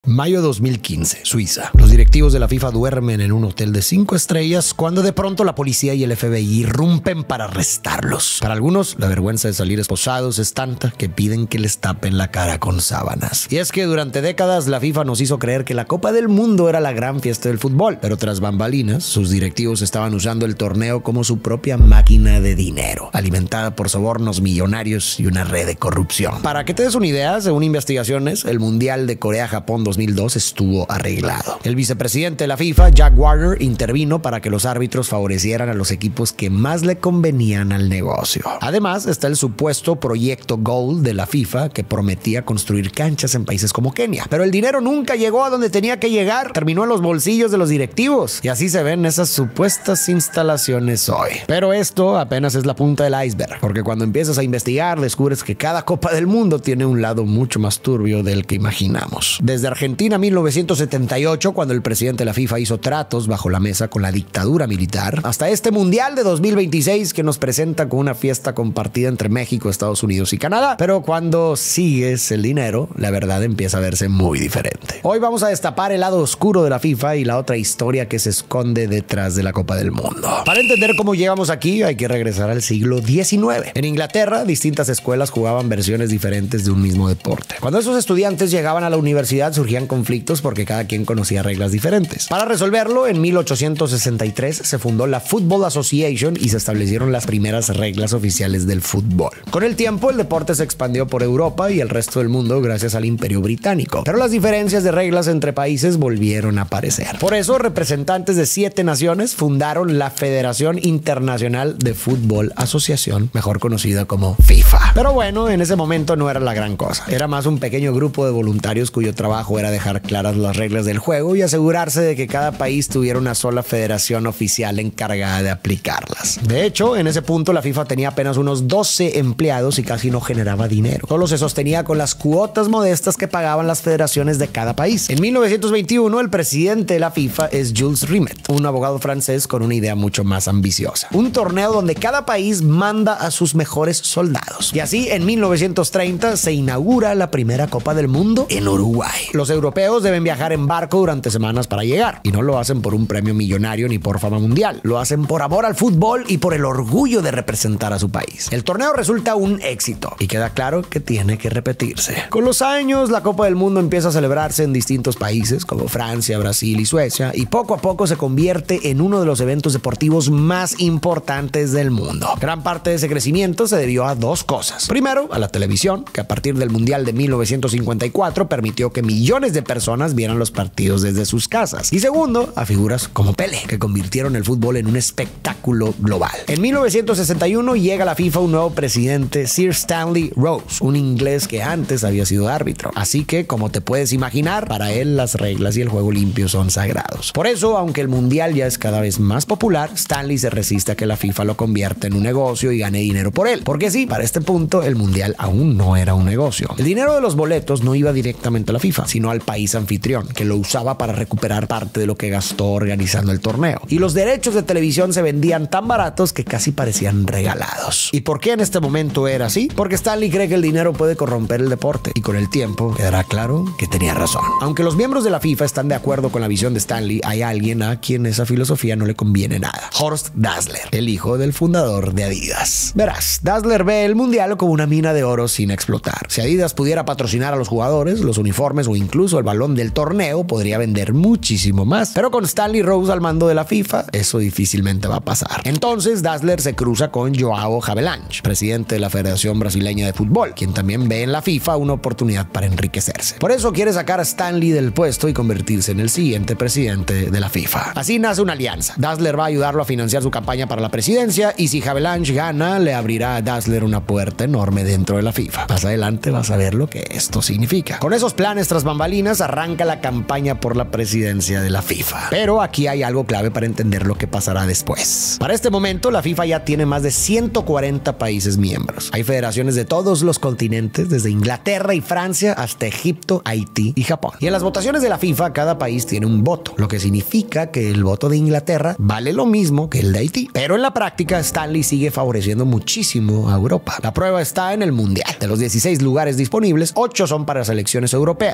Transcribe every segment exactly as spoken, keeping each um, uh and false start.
Mayo dos mil quince, Suiza. Los directivos de la FIFA duermen en un hotel de cinco estrellas cuando de pronto la policía y el F B I irrumpen para arrestarlos. Para algunos, la vergüenza de salir esposados es tanta que piden que les tapen la cara con sábanas. Y es que durante décadas la FIFA nos hizo creer que la Copa del Mundo era la gran fiesta del fútbol, pero tras bambalinas, sus directivos estaban usando el torneo como su propia máquina de dinero, alimentada por sobornos millonarios y una red de corrupción. Para que te des una idea, según investigaciones, el Mundial de Corea-Japón dos mil dos estuvo arreglado. El vicepresidente de la FIFA, Jack Warner, intervino para que los árbitros favorecieran a los equipos que más le convenían al negocio. Además, está el supuesto proyecto Goal de la FIFA que prometía construir canchas en países como Kenia. Pero el dinero nunca llegó a donde tenía que llegar, terminó en los bolsillos de los directivos. Y así se ven esas supuestas instalaciones hoy. Pero esto apenas es la punta del iceberg, porque cuando empiezas a investigar descubres que cada Copa del Mundo tiene un lado mucho más turbio del que imaginamos. Desde Argentina mil novecientos setenta y ocho, cuando el presidente de la FIFA hizo tratos bajo la mesa con la dictadura militar, hasta este Mundial de dos mil veintiséis que nos presenta con una fiesta compartida entre México, Estados Unidos y Canadá. Pero cuando sigues el dinero, la verdad empieza a verse muy diferente. Hoy vamos a destapar el lado oscuro de la FIFA y la otra historia que se esconde detrás de la Copa del Mundo. Para entender cómo llegamos aquí hay que regresar al siglo diecinueve. En Inglaterra, distintas escuelas jugaban versiones diferentes de un mismo deporte. Cuando esos estudiantes llegaban a la universidad surgían conflictos porque cada quien conocía reglas diferentes. Para resolverlo, en mil ochocientos sesenta y tres se fundó la Football Association y se establecieron las primeras reglas oficiales del fútbol. Con el tiempo, el deporte se expandió por Europa y el resto del mundo gracias al Imperio Británico. Pero las diferencias de reglas entre países volvieron a aparecer. Por eso, representantes de siete naciones fundaron la Federación Internacional de Fútbol Asociación, mejor conocida como FIFA. Pero bueno, en ese momento no era la gran cosa. Era más un pequeño grupo de voluntarios cuyo trabajo era dejar claras las reglas del juego y asegurarse de que cada país tuviera una sola federación oficial encargada de aplicarlas. De hecho, en ese punto la FIFA tenía apenas unos doce empleados y casi no generaba dinero. Solo se sostenía con las cuotas modestas que pagaban las federaciones de cada país. En mil novecientos veintiuno, el presidente de la FIFA es Jules Rimet, un abogado francés con una idea mucho más ambiciosa. Un torneo donde cada país manda a sus mejores soldados. Y así, en mil novecientos treinta, se inaugura la primera Copa del Mundo en Uruguay. Los europeos deben viajar en barco durante semanas para llegar. Y no lo hacen por un premio millonario ni por fama mundial. Lo hacen por amor al fútbol y por el orgullo de representar a su país. El torneo resulta un éxito y queda claro que tiene que repetirse. Con los años, la Copa del Mundo empieza a celebrarse en distintos países como Francia, Brasil y Suecia, y poco a poco se convierte en uno de los eventos deportivos más importantes del mundo. Gran parte de ese crecimiento se debió a dos cosas. Primero, a la televisión, que a partir del Mundial de mil novecientos cincuenta y cuatro permitió que millones de personas vieran los partidos desde sus casas. Y segundo, a figuras como Pelé, que convirtieron el fútbol en un espectáculo global. En mil novecientos sesenta y uno llega a la FIFA un nuevo presidente, Sir Stanley Rose, un inglés que antes había sido árbitro. Así que, como te puedes imaginar, para él las reglas y el juego limpio son sagrados. Por eso, aunque el mundial ya es cada vez más popular, Stanley se resiste a que la FIFA lo convierta en un negocio y gane dinero por él. Porque sí, para este punto, el mundial aún no era un negocio. El dinero de los boletos no iba directamente a la FIFA, sino al país anfitrión, que lo usaba para recuperar parte de lo que gastó organizando el torneo. Y los derechos de televisión se vendían tan baratos que casi parecían regalados. ¿Y por qué en este momento era así? Porque Stanley cree que el dinero puede corromper el deporte, y con el tiempo quedará claro que tenía razón. Aunque los miembros de la FIFA están de acuerdo con la visión de Stanley, hay alguien a quien esa filosofía no le conviene nada: Horst Dassler, el hijo del fundador de Adidas. Verás, Dassler ve el mundial como una mina de oro sin explotar. Si Adidas pudiera patrocinar a los jugadores, los uniformes o incluso el balón del torneo, podría vender muchísimo más. Pero con Stanley Rose al mando de la FIFA, eso difícilmente va a pasar. Entonces Dassler se cruza con João Havelange, presidente de la Federación Brasileña de Fútbol, quien también ve en la FIFA una oportunidad para enriquecerse. Por eso quiere sacar a Stanley del puesto y convertirse en el siguiente presidente de la FIFA. Así nace una alianza. Dassler va a ayudarlo a financiar su campaña para la presidencia, y si Havelange gana, le abrirá a Dassler una puerta enorme dentro de la FIFA. Más adelante vas a ver lo que esto significa. Con esos planes tras bambalinas arranca la campaña por la presidencia de la FIFA. Pero aquí hay algo clave para entender lo que pasará después. Para este momento, la FIFA ya tiene más de ciento cuarenta países miembros. Hay federaciones de todos los continentes, desde Inglaterra y Francia hasta Egipto, Haití y Japón. Y en las votaciones de la FIFA, cada país tiene un voto, lo que significa que el voto de Inglaterra vale lo mismo que el de Haití. Pero en la práctica, Stanley sigue favoreciendo muchísimo a Europa. La prueba está en el Mundial. De los dieciséis lugares disponibles, ocho son para selecciones europeas. El resto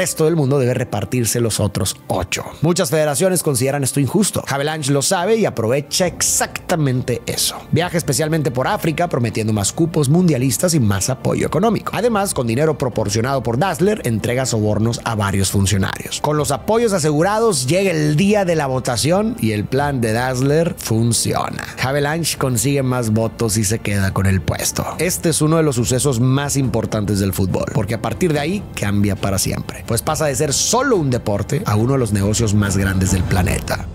resto del mundo debe repartirse los otros ocho. Muchas federaciones consideran esto injusto. Havelange lo sabe y aprovecha exactamente eso. Viaja especialmente por África prometiendo más cupos mundialistas y más apoyo económico. Además, con dinero proporcionado por Dazzler, entrega sobornos a varios funcionarios. Con los apoyos asegurados, llega el día de la votación y el plan de Dazzler funciona. Havelange consigue más votos y se queda con el puesto. Este es uno de los sucesos más importantes del fútbol, porque a partir de ahí cambia para siempre, pues pasa de ser solo un deporte a uno de los negocios más grandes del planeta.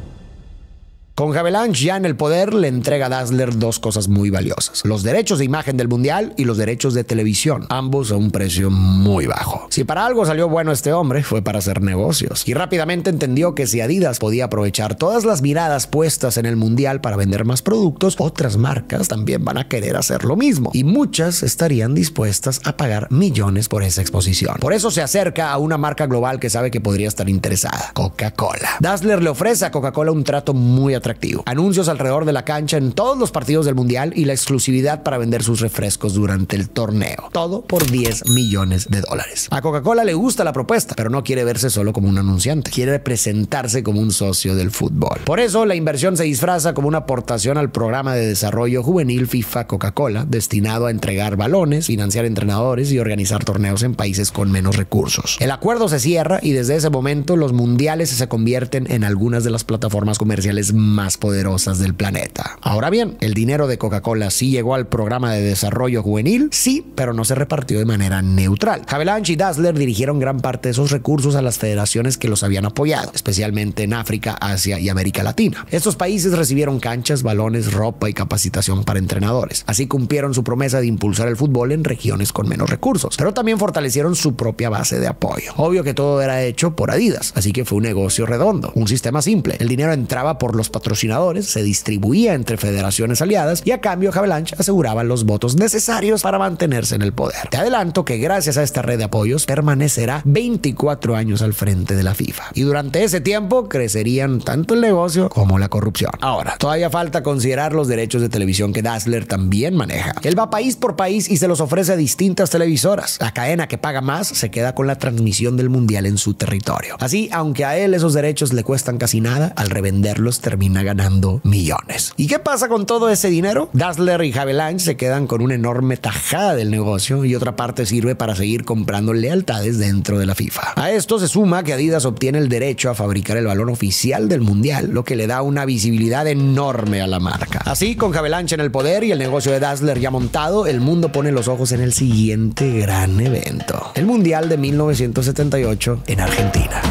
Con Havelange ya en el poder, le entrega a Dazzler dos cosas muy valiosas: los derechos de imagen del mundial y los derechos de televisión, ambos a un precio muy bajo. Si para algo salió bueno este hombre, fue para hacer negocios, y rápidamente entendió que si Adidas podía aprovechar todas las miradas puestas en el mundial para vender más productos, otras marcas también van a querer hacer lo mismo, y muchas estarían dispuestas a pagar millones por esa exposición. Por eso se acerca a una marca global que sabe que podría estar interesada: Coca-Cola. Dazzler le ofrece a Coca-Cola un trato muy atractivo. Anuncios alrededor de la cancha en todos los partidos del mundial y la exclusividad para vender sus refrescos durante el torneo. Todo por diez millones de dólares. A Coca-Cola le gusta la propuesta, pero no quiere verse solo como un anunciante. Quiere presentarse como un socio del fútbol. Por eso la inversión se disfraza como una aportación al programa de desarrollo juvenil FIFA Coca-Cola, destinado a entregar balones, financiar entrenadores y organizar torneos en países con menos recursos. El acuerdo se cierra y desde ese momento los mundiales se convierten en algunas de las plataformas comerciales más más poderosas del planeta. Ahora bien, ¿el dinero de Coca-Cola sí llegó al programa de desarrollo juvenil? Sí, pero no se repartió de manera neutral. Havelange y Dazzler dirigieron gran parte de esos recursos a las federaciones que los habían apoyado, especialmente en África, Asia y América Latina. Estos países recibieron canchas, balones, ropa y capacitación para entrenadores. Así cumplieron su promesa de impulsar el fútbol en regiones con menos recursos, pero también fortalecieron su propia base de apoyo. Obvio que todo era hecho por Adidas, así que fue un negocio redondo, un sistema simple. El dinero entraba por los patrocinadores patrocinadores, se distribuía entre federaciones aliadas y a cambio Havelange aseguraba los votos necesarios para mantenerse en el poder. Te adelanto que gracias a esta red de apoyos permanecerá veinticuatro años al frente de la FIFA, y durante ese tiempo crecerían tanto el negocio como la corrupción. Ahora, todavía falta considerar los derechos de televisión que Dazzler también maneja. Él va país por país y se los ofrece a distintas televisoras. La cadena que paga más se queda con la transmisión del mundial en su territorio. Así, aunque a él esos derechos le cuestan casi nada, al revenderlos termina ganando millones. ¿Y qué pasa con todo ese dinero? Dazzler y Havelange se quedan con una enorme tajada del negocio y otra parte sirve para seguir comprando lealtades dentro de la FIFA. A esto se suma que Adidas obtiene el derecho a fabricar el balón oficial del mundial, lo que le da una visibilidad enorme a la marca. Así, con Havelange en el poder y el negocio de Dazzler ya montado, el mundo pone los ojos en el siguiente gran evento: el Mundial de mil novecientos setenta y ocho en Argentina.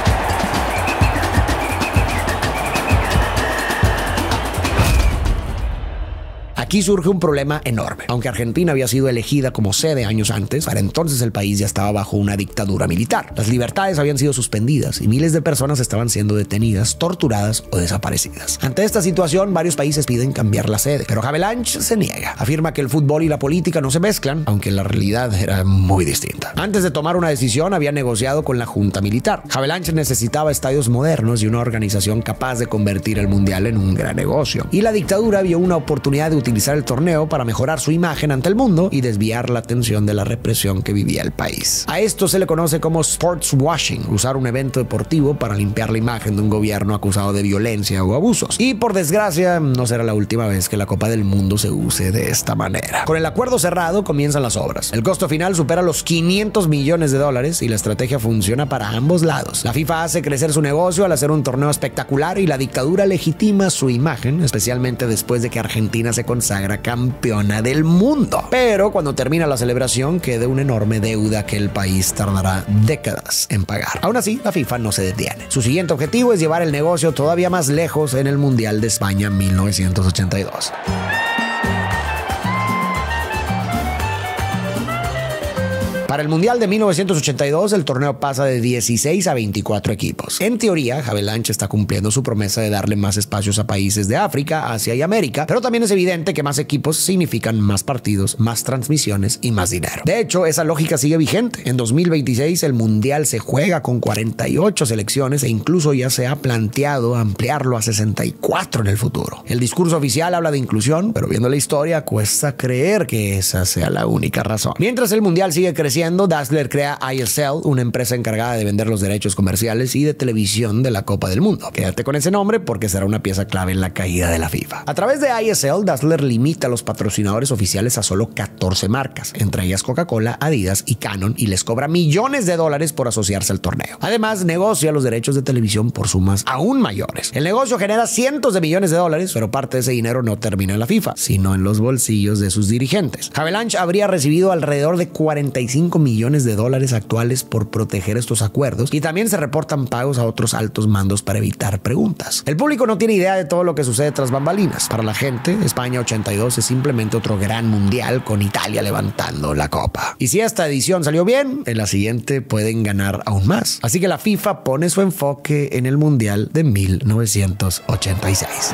Aquí surge un problema enorme. Aunque Argentina había sido elegida como sede años antes, para entonces el país ya estaba bajo una dictadura militar. Las libertades habían sido suspendidas y miles de personas estaban siendo detenidas, torturadas o desaparecidas. Ante esta situación, varios países piden cambiar la sede, pero Havelange se niega. Afirma que el fútbol y la política no se mezclan, aunque la realidad era muy distinta. Antes de tomar una decisión, había negociado con la junta militar. Havelange necesitaba estadios modernos y una organización capaz de convertir el mundial en un gran negocio. Y la dictadura vio una oportunidad de utilizar el torneo para mejorar su imagen ante el mundo y desviar la atención de la represión que vivía el país. A esto se le conoce como sports washing, usar un evento deportivo para limpiar la imagen de un gobierno acusado de violencia o abusos. Y por desgracia, no será la última vez que la Copa del Mundo se use de esta manera. Con el acuerdo cerrado, comienzan las obras. El costo final supera los quinientos millones de dólares y la estrategia funciona para ambos lados. La FIFA hace crecer su negocio al hacer un torneo espectacular y la dictadura legitima su imagen, especialmente después de que Argentina se consagra campeona del mundo. Pero cuando termina la celebración queda una enorme deuda que el país tardará décadas en pagar. Aún así, la FIFA no se detiene. Su siguiente objetivo es llevar el negocio todavía más lejos en el Mundial de España mil novecientos ochenta y dos. Para el Mundial de mil novecientos ochenta y dos, el torneo pasa de dieciséis a veinticuatro equipos. En teoría, Havelange está cumpliendo su promesa de darle más espacios a países de África, Asia y América, pero también es evidente que más equipos significan más partidos, más transmisiones y más dinero. De hecho, esa lógica sigue vigente. En dos mil veintiséis, el Mundial se juega con cuarenta y ocho selecciones e incluso ya se ha planteado ampliarlo a sesenta y cuatro en el futuro. El discurso oficial habla de inclusión, pero viendo la historia, cuesta creer que esa sea la única razón. Mientras el Mundial sigue creciendo, siguiendo, Dassler crea I S L, una empresa encargada de vender los derechos comerciales y de televisión de la Copa del Mundo. Quédate con ese nombre porque será una pieza clave en la caída de la FIFA. A través de I S L, Dassler limita a los patrocinadores oficiales a solo catorce marcas, entre ellas Coca-Cola, Adidas y Canon, y les cobra millones de dólares por asociarse al torneo. Además, negocia los derechos de televisión por sumas aún mayores. El negocio genera cientos de millones de dólares, pero parte de ese dinero no termina en la FIFA, sino en los bolsillos de sus dirigentes. Havelange habría recibido alrededor de cuarenta y cinco millones de dólares actuales por proteger estos acuerdos, y también se reportan pagos a otros altos mandos para evitar preguntas. El público no tiene idea de todo lo que sucede tras bambalinas. Para la gente, España ochenta y dos es simplemente otro gran mundial con Italia levantando la copa. Y si esta edición salió bien, en la siguiente pueden ganar aún más. Así que la FIFA pone su enfoque en el mundial de mil novecientos ochenta y seis.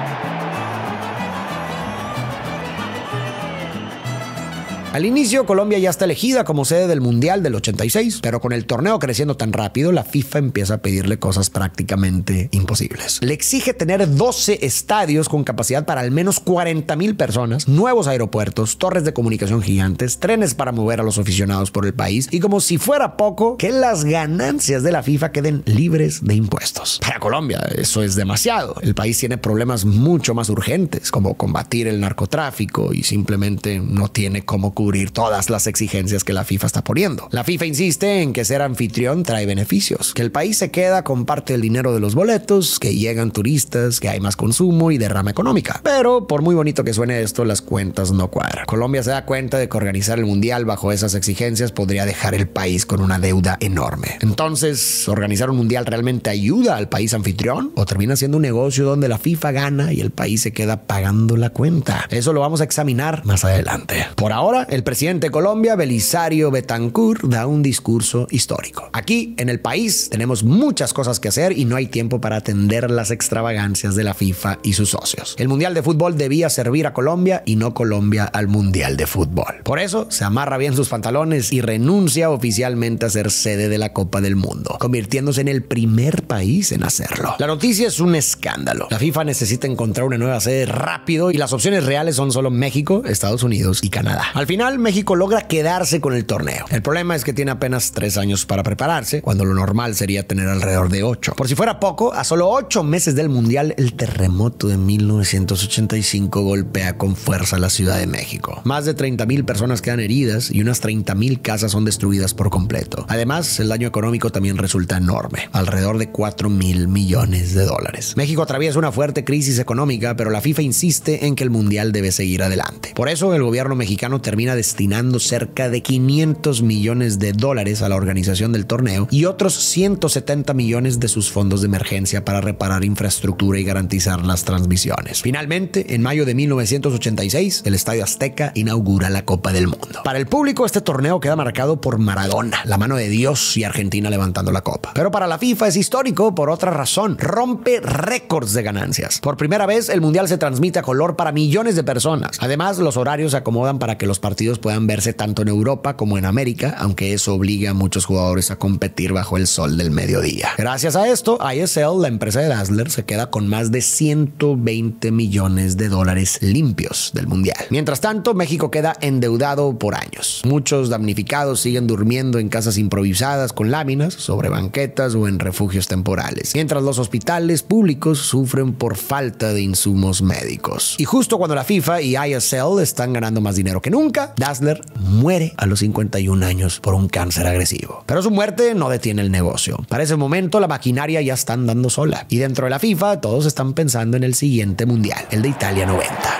Al inicio, Colombia ya está elegida como sede del Mundial del ochenta y seis, pero con el torneo creciendo tan rápido, la FIFA empieza a pedirle cosas prácticamente imposibles. Le exige tener doce estadios con capacidad para al menos cuarenta mil personas, nuevos aeropuertos, torres de comunicación gigantes, trenes para mover a los aficionados por el país, y como si fuera poco, que las ganancias de la FIFA queden libres de impuestos. Para Colombia, eso es demasiado. El país tiene problemas mucho más urgentes, como combatir el narcotráfico, y simplemente no tiene cómo cubrir todas las exigencias que la FIFA está poniendo. La FIFA insiste en que ser anfitrión trae beneficios, que el país se queda con parte del dinero de los boletos, que llegan turistas, que hay más consumo y derrama económica. Pero por muy bonito que suene esto, las cuentas no cuadran. Colombia se da cuenta de que organizar el mundial bajo esas exigencias podría dejar el país con una deuda enorme. Entonces, ¿organizar un mundial realmente ayuda al país anfitrión? ¿O termina siendo un negocio donde la FIFA gana y el país se queda pagando la cuenta? Eso lo vamos a examinar más adelante. Por ahora, el presidente de Colombia, Belisario Betancur, da un discurso histórico. Aquí, en el país, tenemos muchas cosas que hacer y no hay tiempo para atender las extravagancias de la FIFA y sus socios. El Mundial de Fútbol debía servir a Colombia y no Colombia al Mundial de Fútbol. Por eso, se amarra bien sus pantalones y renuncia oficialmente a ser sede de la Copa del Mundo, convirtiéndose en el primer país en hacerlo. La noticia es un escándalo. La FIFA necesita encontrar una nueva sede rápido y las opciones reales son solo México, Estados Unidos y Canadá. Al final, México logra quedarse con el torneo. El problema es que tiene apenas tres años para prepararse, cuando lo normal sería tener alrededor de ocho. Por si fuera poco, a solo ocho meses del Mundial, el terremoto de mil novecientos ochenta y cinco golpea con fuerza la Ciudad de México. Más de treinta mil personas quedan heridas y unas treinta mil casas son destruidas por completo. Además, el daño económico también resulta enorme, alrededor de cuatro mil millones de dólares. México atraviesa una fuerte crisis económica, pero la FIFA insiste en que el Mundial debe seguir adelante. Por eso, el gobierno mexicano termina destinando cerca de quinientos millones de dólares a la organización del torneo y otros ciento setenta millones de sus fondos de emergencia para reparar infraestructura y garantizar las transmisiones. Finalmente, en mayo de mil novecientos ochenta y seis, el Estadio Azteca inaugura la Copa del Mundo. Para el público, este torneo queda marcado por Maradona, la mano de Dios y Argentina levantando la copa. Pero para la FIFA es histórico por otra razón. Rompe récords de ganancias. Por primera vez, el Mundial se transmite a color para millones de personas. Además, los horarios se acomodan para que los partidos puedan verse tanto en Europa como en América, aunque eso obliga a muchos jugadores a competir bajo el sol del mediodía. Gracias a esto, I S L, la empresa de Dassler, se queda con más de ciento veinte millones de dólares limpios del Mundial. Mientras tanto, México queda endeudado por años. Muchos damnificados siguen durmiendo en casas improvisadas con láminas, sobre banquetas o en refugios temporales, mientras los hospitales públicos sufren por falta de insumos médicos. Y justo cuando la FIFA y I S L están ganando más dinero que nunca, Dassler muere a los cincuenta y un años por un cáncer agresivo. Pero su muerte no detiene el negocio. Para ese momento la maquinaria ya está andando sola. Y dentro de la FIFA todos están pensando en el siguiente mundial, el de Italia noventa.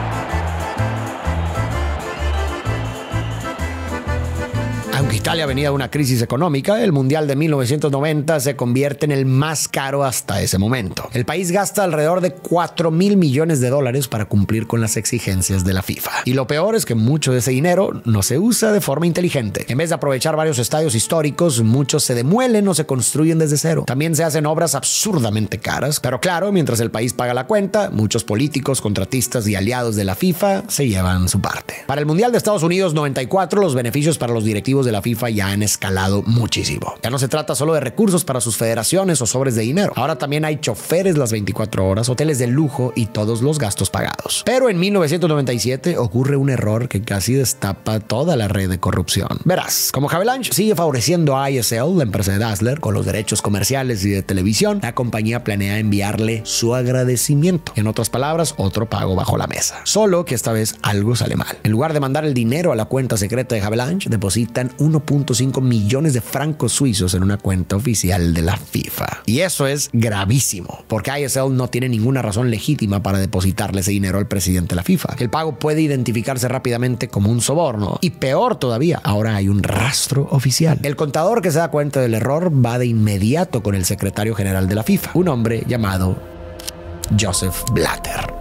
Aunque Italia venía de una crisis económica, el Mundial de mil novecientos noventa se convierte en el más caro hasta ese momento. El país gasta alrededor de cuatro mil millones de dólares para cumplir con las exigencias de la FIFA. Y lo peor es que mucho de ese dinero no se usa de forma inteligente. En vez de aprovechar varios estadios históricos, muchos se demuelen o se construyen desde cero. También se hacen obras absurdamente caras, pero claro, mientras el país paga la cuenta, muchos políticos, contratistas y aliados de la FIFA se llevan su parte. Para el Mundial de Estados Unidos noventa y cuatro, los beneficios para los directivos de la FIFA FIFA ya han escalado muchísimo. Ya no se trata solo de recursos para sus federaciones o sobres de dinero. Ahora también hay choferes las veinticuatro horas, hoteles de lujo y todos los gastos pagados. Pero en mil novecientos noventa y siete ocurre un error que casi destapa toda la red de corrupción. Verás, como Havelange sigue favoreciendo a I S L, la empresa de Dazzler, con los derechos comerciales y de televisión, la compañía planea enviarle su agradecimiento. En otras palabras, otro pago bajo la mesa. Solo que esta vez algo sale mal. En lugar de mandar el dinero a la cuenta secreta de Havelange, depositan uno punto cinco millones de francos suizos en una cuenta oficial de la FIFA. Y eso es gravísimo, porque I S L no tiene ninguna razón legítima para depositarle ese dinero al presidente de la FIFA. El pago puede identificarse rápidamente como un soborno. Y peor todavía, ahora hay un rastro oficial. El contador que se da cuenta del error va de inmediato con el secretario general de la FIFA, un hombre llamado Joseph Blatter.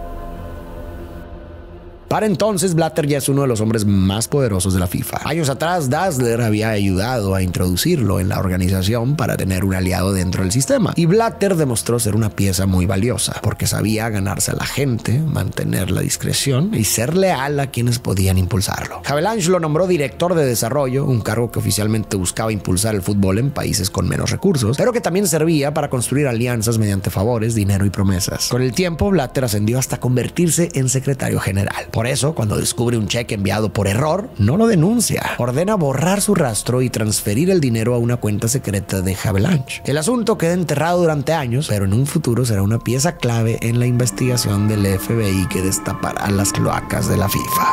Para entonces, Blatter ya es uno de los hombres más poderosos de la FIFA. Años atrás, Dazzler había ayudado a introducirlo en la organización para tener un aliado dentro del sistema. Y Blatter demostró ser una pieza muy valiosa, porque sabía ganarse a la gente, mantener la discreción y ser leal a quienes podían impulsarlo. Havelange lo nombró director de desarrollo, un cargo que oficialmente buscaba impulsar el fútbol en países con menos recursos, pero que también servía para construir alianzas mediante favores, dinero y promesas. Con el tiempo, Blatter ascendió hasta convertirse en secretario general. Por eso, cuando descubre un cheque enviado por error, no lo denuncia. Ordena borrar su rastro y transferir el dinero a una cuenta secreta de Havelange. El asunto queda enterrado durante años, pero en un futuro será una pieza clave en la investigación del F B I que destapará las cloacas de la FIFA.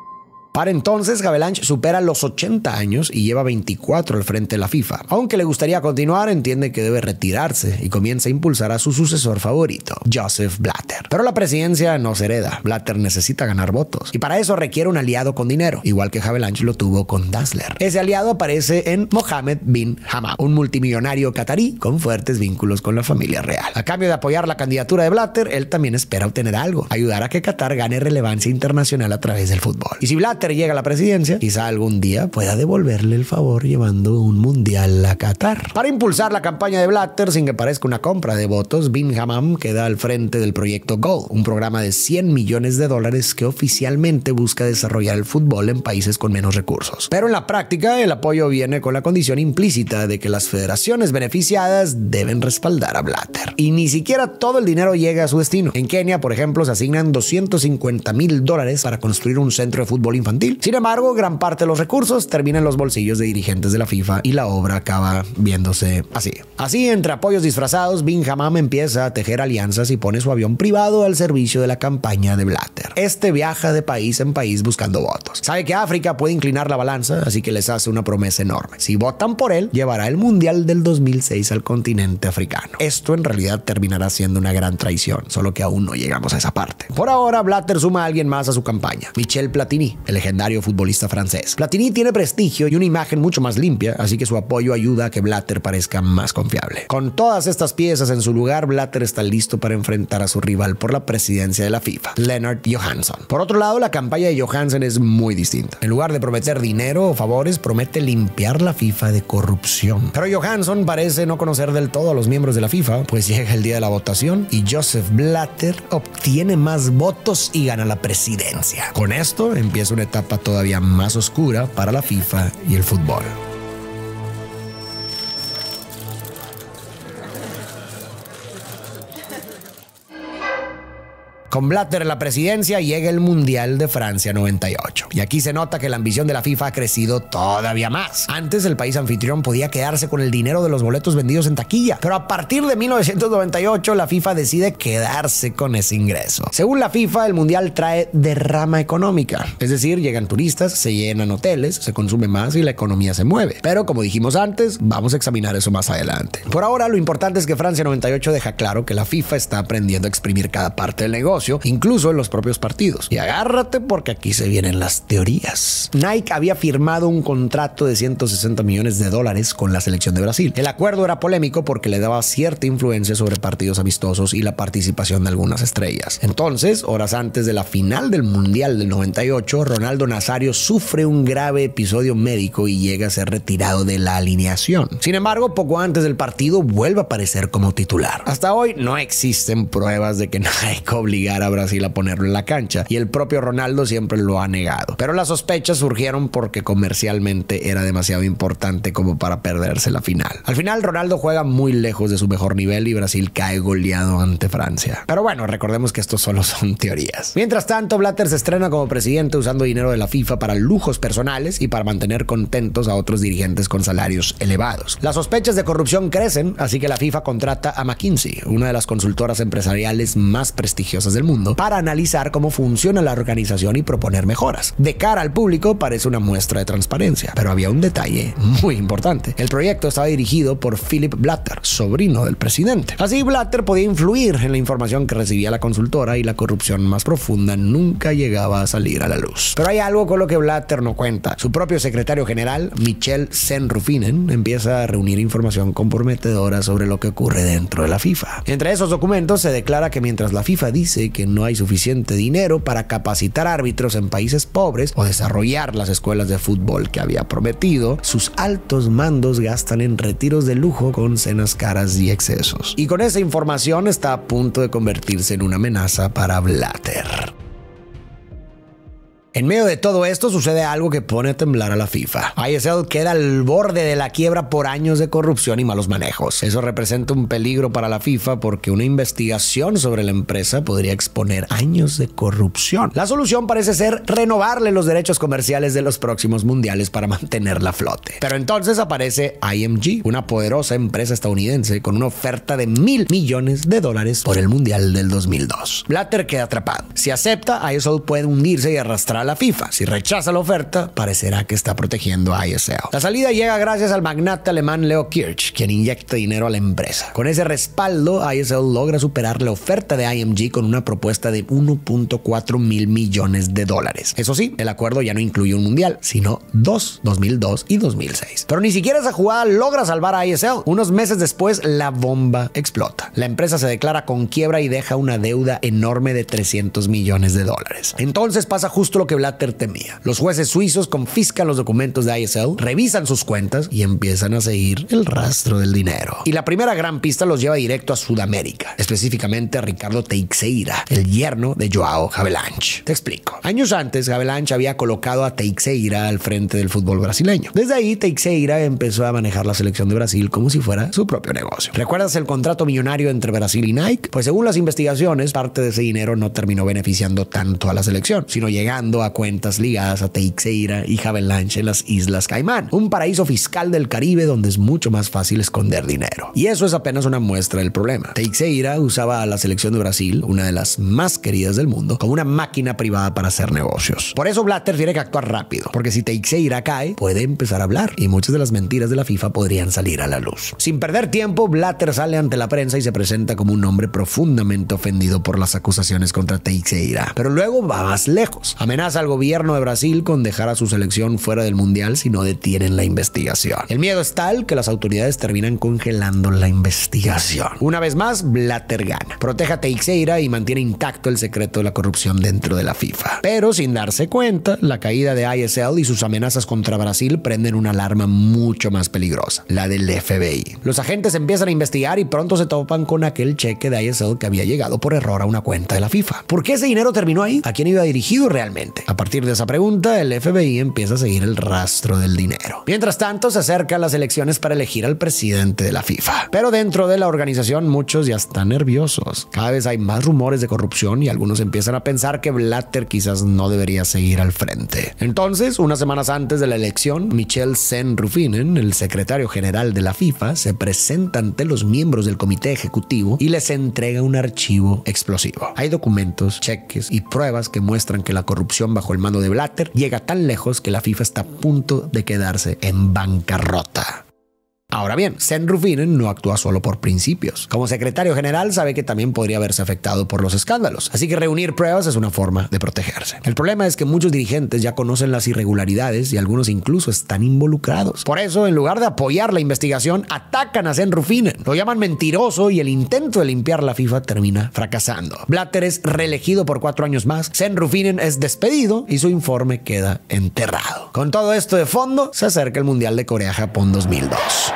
Para entonces, Havelange supera los ochenta años y lleva veinticuatro al frente de la FIFA. Aunque le gustaría continuar, entiende que debe retirarse y comienza a impulsar a su sucesor favorito, Joseph Blatter. Pero la presidencia no se hereda. Blatter necesita ganar votos y para eso requiere un aliado con dinero, igual que Havelange lo tuvo con Dazzler. Ese aliado aparece en Mohammed bin Hammam, un multimillonario catarí con fuertes vínculos con la familia real. A cambio de apoyar la candidatura de Blatter, él también espera obtener algo: ayudar a que Qatar gane relevancia internacional a través del fútbol. Y si Blatter llega a la presidencia, quizá algún día pueda devolverle el favor llevando un mundial a Qatar. Para impulsar la campaña de Blatter sin que parezca una compra de votos, bin Hammam queda al frente del proyecto Goal, un programa de cien millones de dólares que oficialmente busca desarrollar el fútbol en países con menos recursos. Pero en la práctica, el apoyo viene con la condición implícita de que las federaciones beneficiadas deben respaldar a Blatter. Y ni siquiera todo el dinero llega a su destino. En Kenia, por ejemplo, se asignan doscientos cincuenta mil dólares para construir un centro de fútbol infantil. Sin embargo, gran parte de los recursos termina en los bolsillos de dirigentes de la FIFA y la obra acaba viéndose así. Así, entre apoyos disfrazados, bin Hammam empieza a tejer alianzas y pone su avión privado al servicio de la campaña de Blatter. Este viaja de país en país buscando votos. Sabe que África puede inclinar la balanza, así que les hace una promesa enorme. Si votan por él, llevará el Mundial del dos mil seis al continente africano. Esto en realidad terminará siendo una gran traición, solo que aún no llegamos a esa parte. Por ahora, Blatter suma a alguien más a su campaña: Michel Platini, el legendario futbolista francés. Platini tiene prestigio y una imagen mucho más limpia, así que su apoyo ayuda a que Blatter parezca más confiable. Con todas estas piezas en su lugar, Blatter está listo para enfrentar a su rival por la presidencia de la FIFA, Lennart Johansson. Por otro lado, la campaña de Johansson es muy distinta. En lugar de prometer dinero o favores, promete limpiar la FIFA de corrupción. Pero Johansson parece no conocer del todo a los miembros de la FIFA, pues llega el día de la votación y Joseph Blatter obtiene más votos y gana la presidencia. Con esto empieza una etapa todavía más oscura para la FIFA y el fútbol. Con Blatter en la presidencia llega el Mundial de Francia noventa y ocho. Y aquí se nota que la ambición de la FIFA ha crecido todavía más. Antes el país anfitrión podía quedarse con el dinero de los boletos vendidos en taquilla, pero a partir de mil novecientos noventa y ocho la FIFA decide quedarse con ese ingreso. Según la FIFA, el Mundial trae derrama económica. Es decir, llegan turistas, se llenan hoteles, se consume más y la economía se mueve. Pero como dijimos antes, vamos a examinar eso más adelante. Por ahora, lo importante es que Francia noventa y ocho deja claro que la FIFA está aprendiendo a exprimir cada parte del negocio, incluso en los propios partidos. Y agárrate porque aquí se vienen las teorías. Nike había firmado un contrato de ciento sesenta millones de dólares con la selección de Brasil. El acuerdo era polémico porque le daba cierta influencia sobre partidos amistosos y la participación de algunas estrellas. Entonces, horas antes de la final del Mundial del noventa y ocho, Ronaldo Nazario sufre un grave episodio médico y llega a ser retirado de la alineación. Sin embargo, poco antes del partido vuelve a aparecer como titular. Hasta hoy no existen pruebas de que Nike obligara obligar a Brasil a ponerlo en la cancha, y el propio Ronaldo siempre lo ha negado. Pero las sospechas surgieron porque comercialmente era demasiado importante como para perderse la final. Al final, Ronaldo juega muy lejos de su mejor nivel y Brasil cae goleado ante Francia. Pero bueno, recordemos que estos solo son teorías. Mientras tanto, Blatter se estrena como presidente usando dinero de la FIFA para lujos personales y para mantener contentos a otros dirigentes con salarios elevados. Las sospechas de corrupción crecen, así que la FIFA contrata a McKinsey, una de las consultoras empresariales más prestigiosas del mundo, para analizar cómo funciona la organización y proponer mejoras. De cara al público parece una muestra de transparencia, pero había un detalle muy importante. El proyecto estaba dirigido por Philip Blatter, sobrino del presidente. Así, Blatter podía influir en la información que recibía la consultora y la corrupción más profunda nunca llegaba a salir a la luz. Pero hay algo con lo que Blatter no cuenta. Su propio secretario general, Michel Sen-Ruffinen, empieza a reunir información comprometedora sobre lo que ocurre dentro de la FIFA. Entre esos documentos se declara que mientras la FIFA dice que no hay suficiente dinero para capacitar árbitros en países pobres o desarrollar las escuelas de fútbol que había prometido, sus altos mandos gastan en retiros de lujo con cenas caras y excesos. Y con esa información está a punto de convertirse en una amenaza para Blatter. En medio de todo esto sucede algo que pone a temblar a la FIFA. I S L queda al borde de la quiebra por años de corrupción y malos manejos. Eso representa un peligro para la FIFA porque una investigación sobre la empresa podría exponer años de corrupción. La solución parece ser renovarle los derechos comerciales de los próximos mundiales para mantenerla a flote. Pero entonces aparece I M G, una poderosa empresa estadounidense con una oferta de mil millones de dólares por el mundial del dos mil dos. Blatter queda atrapado. Si acepta, I S L puede hundirse y arrastrar a la FIFA. Si rechaza la oferta, parecerá que está protegiendo a I S L. La salida llega gracias al magnate alemán Leo Kirch, quien inyecta dinero a la empresa. Con ese respaldo, I S L logra superar la oferta de I M G con una propuesta de uno punto cuatro mil millones de dólares. Eso sí, el acuerdo ya no incluye un mundial, sino dos, dos mil dos y dos mil seis. Pero ni siquiera esa jugada logra salvar a I S L. Unos meses después, la bomba explota. La empresa se declara con quiebra y deja una deuda enorme de trescientos millones de dólares. Entonces pasa justo lo que Blatter temía. Los jueces suizos confiscan los documentos de I S L, revisan sus cuentas y empiezan a seguir el rastro del dinero. Y la primera gran pista los lleva directo a Sudamérica, específicamente a Ricardo Teixeira, el yerno de Joao Havelange. Te explico. Años antes, Havelange había colocado a Teixeira al frente del fútbol brasileño. Desde ahí, Teixeira empezó a manejar la selección de Brasil como si fuera su propio negocio. ¿Recuerdas el contrato millonario entre Brasil y Nike? Pues según las investigaciones, parte de ese dinero no terminó beneficiando tanto a la selección, sino llegando a cuentas ligadas a Teixeira y Havelange en las Islas Caimán, un paraíso fiscal del Caribe donde es mucho más fácil esconder dinero. Y eso es apenas una muestra del problema. Teixeira usaba a la selección de Brasil, una de las más queridas del mundo, como una máquina privada para hacer negocios. Por eso Blatter tiene que actuar rápido, porque si Teixeira cae, puede empezar a hablar y muchas de las mentiras de la FIFA podrían salir a la luz. Sin perder tiempo, Blatter sale ante la prensa y se presenta como un hombre profundamente ofendido por las acusaciones contra Teixeira. Pero luego va más lejos. Amenaza al gobierno de Brasil con dejar a su selección fuera del mundial si no detienen la investigación. El miedo es tal que las autoridades terminan congelando la investigación. Una vez más, Blatter gana. Protege a Teixeira y mantiene intacto el secreto de la corrupción dentro de la FIFA. Pero sin darse cuenta, la caída de I S L y sus amenazas contra Brasil prenden una alarma mucho más peligrosa, la del F B I. Los agentes empiezan a investigar y pronto se topan con aquel cheque de I S L que había llegado por error a una cuenta de la FIFA. ¿Por qué ese dinero terminó ahí? ¿A quién iba dirigido realmente? A partir de esa pregunta, el F B I empieza a seguir el rastro del dinero. Mientras tanto, se acercan las elecciones para elegir al presidente de la FIFA. Pero dentro de la organización, muchos ya están nerviosos. Cada vez hay más rumores de corrupción y algunos empiezan a pensar que Blatter quizás no debería seguir al frente. Entonces, unas semanas antes de la elección, Michel Sen-Ruffinen, el secretario general de la FIFA, se presenta ante los miembros del comité ejecutivo y les entrega un archivo explosivo. Hay documentos, cheques y pruebas que muestran que la corrupción bajo el mando de Blatter llega tan lejos que la FIFA está a punto de quedarse en bancarrota. Ahora bien, Sen-Ruffinen no actúa solo por principios. Como secretario general sabe que también podría verse afectado por los escándalos, así que reunir pruebas es una forma de protegerse. El problema es que muchos dirigentes ya conocen las irregularidades y algunos incluso están involucrados. Por eso, en lugar de apoyar la investigación, atacan a Sen-Ruffinen. Lo llaman mentiroso y el intento de limpiar la FIFA termina fracasando. Blatter es reelegido por cuatro años más, Sen-Ruffinen es despedido y su informe queda enterrado. Con todo esto de fondo, se acerca el Mundial de Corea-Japón dos mil dos.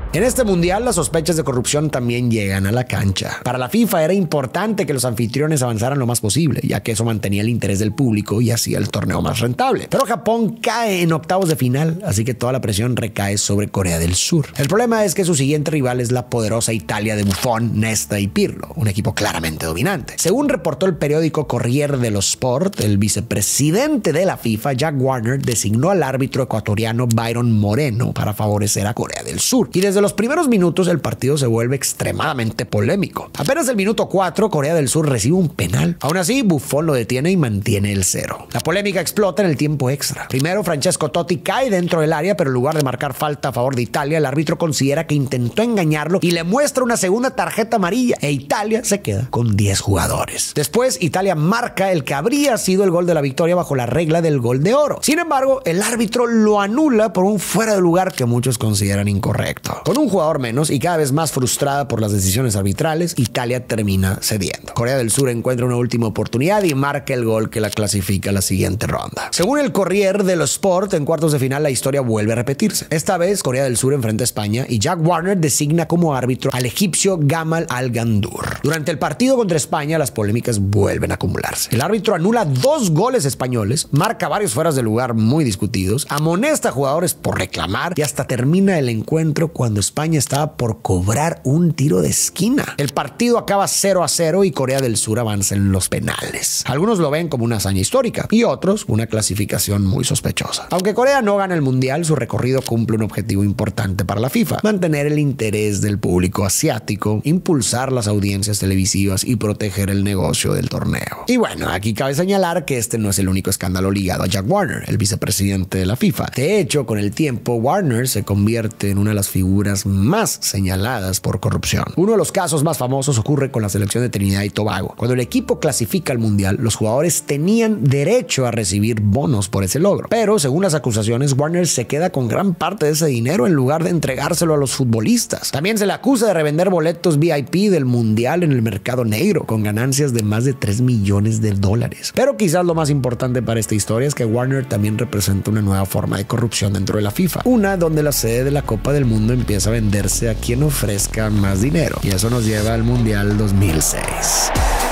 En este mundial, las sospechas de corrupción también llegan a la cancha. Para la FIFA era importante que los anfitriones avanzaran lo más posible, ya que eso mantenía el interés del público y hacía el torneo más rentable. Pero Japón cae en octavos de final, así que toda la presión recae sobre Corea del Sur. El problema es que su siguiente rival es la poderosa Italia de Buffon, Nesta y Pirlo, un equipo claramente dominante. Según reportó el periódico Corriere dello Sport, el vicepresidente de la FIFA, Jack Warner, designó al árbitro ecuatoriano Byron Moreno para favorecer a Corea del Sur. Y desde los primeros minutos el partido se vuelve extremadamente polémico. Apenas el minuto cuatro, Corea del Sur recibe un penal. Aún así, Buffon lo detiene y mantiene el cero. La polémica explota en el tiempo extra. Primero, Francesco Totti cae dentro del área, pero en lugar de marcar falta a favor de Italia, el árbitro considera que intentó engañarlo y le muestra una segunda tarjeta amarilla, e Italia se queda con diez jugadores. Después, Italia marca el que habría sido el gol de la victoria bajo la regla del gol de oro. Sin embargo, el árbitro lo anula por un fuera de lugar que muchos consideran incorrecto. Con un jugador menos y cada vez más frustrada por las decisiones arbitrales, Italia termina cediendo. Corea del Sur encuentra una última oportunidad y marca el gol que la clasifica a la siguiente ronda. Según el Corriere dello Sport, en cuartos de final la historia vuelve a repetirse. Esta vez, Corea del Sur enfrenta a España y Jack Warner designa como árbitro al egipcio Gamal Al-Gandour. Durante el partido contra España, las polémicas vuelven a acumularse. El árbitro anula dos goles españoles, marca varios fueras de lugar muy discutidos, amonesta a jugadores por reclamar y hasta termina el encuentro cuando España estaba por cobrar un tiro de esquina. El partido acaba cero a cero y Corea del Sur avanza en los penales. Algunos lo ven como una hazaña histórica y otros una clasificación muy sospechosa. Aunque Corea no gana el mundial, su recorrido cumple un objetivo importante para la FIFA: mantener el interés del público asiático, impulsar las audiencias televisivas y proteger el negocio del torneo. Y bueno, aquí cabe señalar que este no es el único escándalo ligado a Jack Warner, el vicepresidente de la FIFA. De hecho, con el tiempo, Warner se convierte en una de las figuras más señaladas por corrupción. Uno de los casos más famosos ocurre con la selección de Trinidad y Tobago. Cuando el equipo clasifica al mundial, los jugadores tenían derecho a recibir bonos por ese logro. Pero, según las acusaciones, Warner se queda con gran parte de ese dinero en lugar de entregárselo a los futbolistas. También se le acusa de revender boletos V I P del mundial en el mercado negro, con ganancias de más de tres millones de dólares. Pero quizás lo más importante para esta historia es que Warner también representa una nueva forma de corrupción dentro de la FIFA. Una donde la sede de la Copa del Mundo empieza a venderse a quien ofrezca más dinero. Y eso nos lleva al Mundial dos mil seis.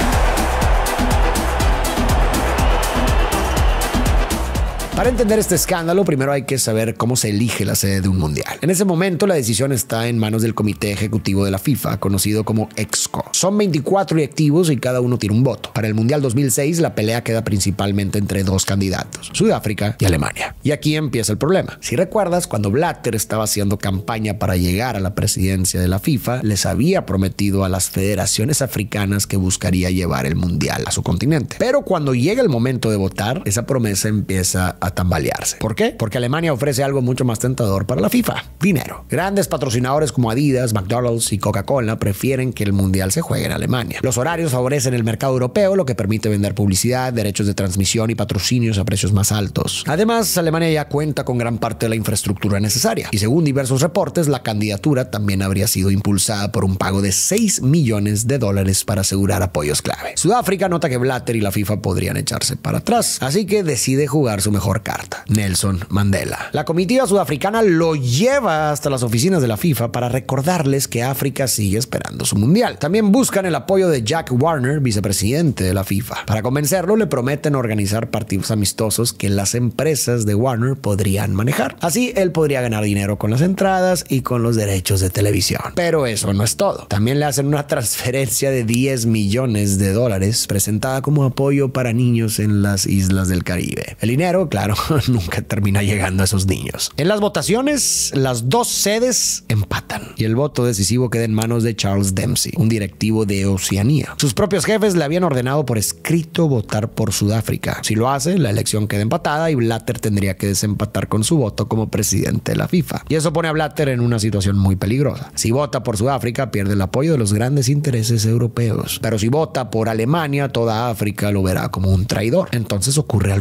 Para entender este escándalo, primero hay que saber cómo se elige la sede de un mundial. En ese momento, la decisión está en manos del Comité Ejecutivo de la FIFA, conocido como EXCO. Son veinticuatro directivos y cada uno tiene un voto. Para el Mundial dos mil seis, la pelea queda principalmente entre dos candidatos, Sudáfrica y Alemania. Y aquí empieza el problema. Si recuerdas, cuando Blatter estaba haciendo campaña para llegar a la presidencia de la FIFA, les había prometido a las federaciones africanas que buscaría llevar el mundial a su continente. Pero cuando llega el momento de votar, esa promesa empieza a a tambalearse. ¿Por qué? Porque Alemania ofrece algo mucho más tentador para la FIFA: dinero. Grandes patrocinadores como Adidas, McDonald's y Coca-Cola prefieren que el mundial se juegue en Alemania. Los horarios favorecen el mercado europeo, lo que permite vender publicidad, derechos de transmisión y patrocinios a precios más altos. Además, Alemania ya cuenta con gran parte de la infraestructura necesaria y, según diversos reportes, la candidatura también habría sido impulsada por un pago de seis millones de dólares para asegurar apoyos clave. Sudáfrica nota que Blatter y la FIFA podrían echarse para atrás, así que decide jugar su mejor carta: Nelson Mandela. La comitiva sudafricana lo lleva hasta las oficinas de la FIFA para recordarles que África sigue esperando su mundial. También buscan el apoyo de Jack Warner, vicepresidente de la FIFA. Para convencerlo, le prometen organizar partidos amistosos que las empresas de Warner podrían manejar. Así, él podría ganar dinero con las entradas y con los derechos de televisión. Pero eso no es todo. También le hacen una transferencia de diez millones de dólares presentada como apoyo para niños en las islas del Caribe. El dinero, claro, nunca termina llegando a esos niños. En las votaciones, las dos sedes empatan y el voto decisivo queda en manos de Charles Dempsey, un directivo de Oceanía. Sus propios jefes le habían ordenado por escrito votar por Sudáfrica. Si lo hace, la elección queda empatada y Blatter tendría que desempatar con su voto como presidente de la FIFA. Y eso pone a Blatter en una situación muy peligrosa. Si vota por Sudáfrica, pierde el apoyo de los grandes intereses europeos. Pero si vota por Alemania, toda África lo verá como un traidor. Entonces ocurre algo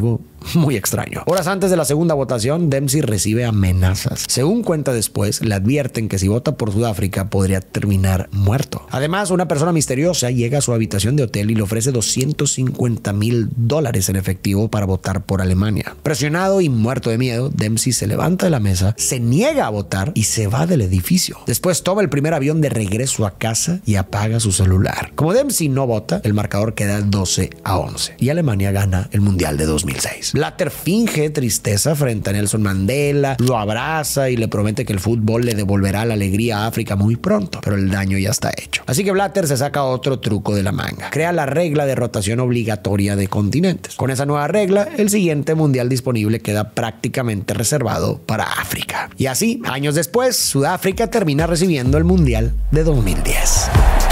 muy extraño. Horas antes de la segunda votación, Dempsey recibe amenazas. Según cuenta después, le advierten que si vota por Sudáfrica podría terminar muerto. Además, una persona misteriosa llega a su habitación de hotel y le ofrece doscientos cincuenta mil dólares en efectivo para votar por Alemania. Presionado y muerto de miedo, Dempsey se levanta de la mesa, se niega a votar y se va del edificio. Después toma el primer avión de regreso a casa y apaga su celular. Como Dempsey no vota, el marcador queda doce a once y Alemania gana el Mundial de dos mil seis. Blatter finge tristeza frente a Nelson Mandela, lo abraza y le promete que el fútbol le devolverá la alegría a África muy pronto, pero el daño ya está hecho. Así que Blatter se saca otro truco de la manga. Crea la regla de rotación obligatoria de continentes. Con esa nueva regla, el siguiente mundial disponible queda prácticamente reservado para África. Y así, años después, Sudáfrica termina recibiendo el Mundial de dos mil diez.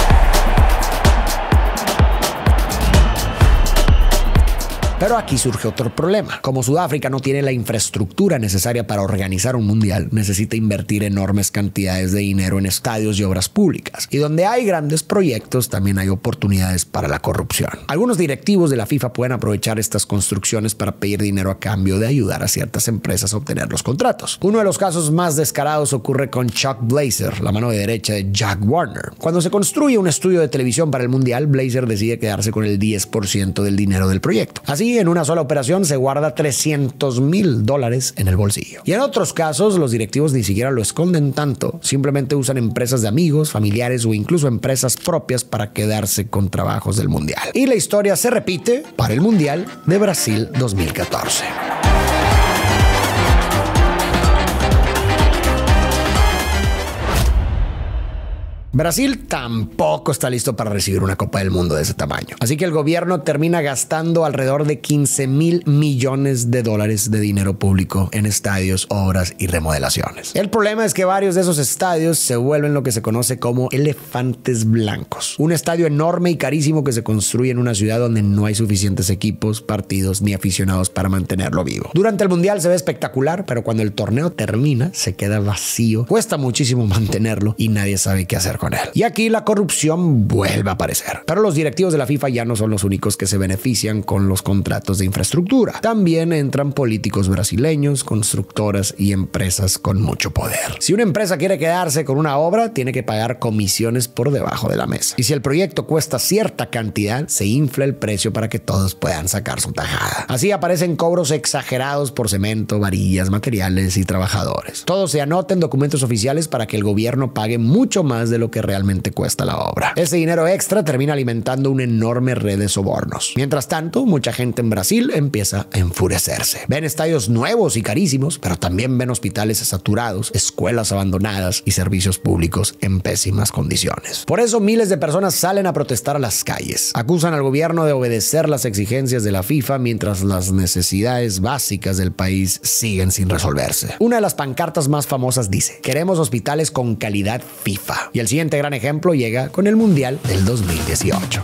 Pero aquí surge otro problema. Como Sudáfrica no tiene la infraestructura necesaria para organizar un mundial, necesita invertir enormes cantidades de dinero en estadios y obras públicas. Y donde hay grandes proyectos, también hay oportunidades para la corrupción. Algunos directivos de la FIFA pueden aprovechar estas construcciones para pedir dinero a cambio de ayudar a ciertas empresas a obtener los contratos. Uno de los casos más descarados ocurre con Chuck Blazer, la mano derecha de Jack Warner. Cuando se construye un estudio de televisión para el mundial, Blazer decide quedarse con el diez por ciento del dinero del proyecto. Así, en una sola operación se guarda trescientos mil dólares en el bolsillo. Y en otros casos, los directivos ni siquiera lo esconden tanto, simplemente usan empresas de amigos, familiares o incluso empresas propias para quedarse con trabajos del mundial. Y la historia se repite para el Mundial de Brasil dos mil catorce. Brasil tampoco está listo para recibir una Copa del Mundo de ese tamaño. Así que el gobierno termina gastando alrededor de quince mil millones de dólares de dinero público en estadios, obras y remodelaciones. El problema es que varios de esos estadios se vuelven lo que se conoce como elefantes blancos. Un estadio enorme y carísimo que se construye en una ciudad donde no hay suficientes equipos, partidos ni aficionados para mantenerlo vivo. Durante el mundial se ve espectacular, pero cuando el torneo termina se queda vacío. Cuesta muchísimo mantenerlo y nadie sabe qué hacer con él. Y aquí la corrupción vuelve a aparecer. Pero los directivos de la FIFA ya no son los únicos que se benefician con los contratos de infraestructura. También entran políticos brasileños, constructoras y empresas con mucho poder. Si una empresa quiere quedarse con una obra, tiene que pagar comisiones por debajo de la mesa. Y si el proyecto cuesta cierta cantidad, se infla el precio para que todos puedan sacar su tajada. Así aparecen cobros exagerados por cemento, varillas, materiales y trabajadores. Todo se anota en documentos oficiales para que el gobierno pague mucho más de lo que realmente cuesta la obra. Ese dinero extra termina alimentando una enorme red de sobornos. Mientras tanto, mucha gente en Brasil empieza a enfurecerse. Ven estadios nuevos y carísimos, pero también ven hospitales saturados, escuelas abandonadas y servicios públicos en pésimas condiciones. Por eso miles de personas salen a protestar a las calles. Acusan al gobierno de obedecer las exigencias de la FIFA mientras las necesidades básicas del país siguen sin resolverse. Una de las pancartas más famosas dice: "Queremos hospitales con calidad FIFA". Y el siguiente gran ejemplo llega con el Mundial del dos mil dieciocho.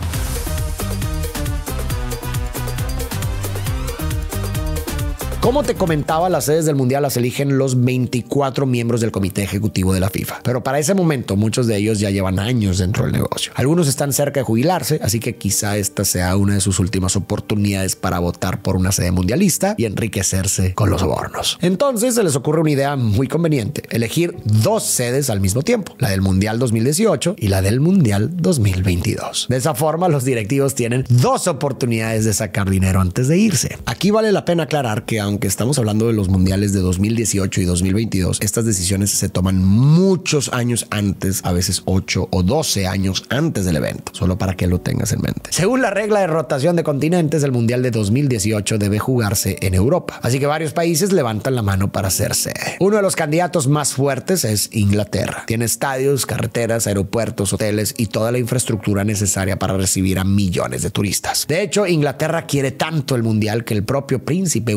Como te comentaba, las sedes del Mundial las eligen los veinticuatro miembros del Comité Ejecutivo de la FIFA. Pero para ese momento, muchos de ellos ya llevan años dentro del negocio. Algunos están cerca de jubilarse, así que quizá esta sea una de sus últimas oportunidades para votar por una sede mundialista y enriquecerse con los sobornos. Entonces se les ocurre una idea muy conveniente: elegir dos sedes al mismo tiempo, la del Mundial dos mil dieciocho y la del Mundial dos mil veintidós. De esa forma, los directivos tienen dos oportunidades de sacar dinero antes de irse. Aquí vale la pena aclarar que aunque estamos hablando de los mundiales de dos mil dieciocho y dos mil veintidós, estas decisiones se toman muchos años antes, a veces ocho o doce años antes del evento, solo para que lo tengas en mente. Según la regla de rotación de continentes, el mundial de dos mil dieciocho debe jugarse en Europa, así que varios países levantan la mano para ser sede. Uno de los candidatos más fuertes es Inglaterra. Tiene estadios, carreteras, aeropuertos, hoteles y toda la infraestructura necesaria para recibir a millones de turistas. De hecho, Inglaterra quiere tanto el mundial que el propio príncipe William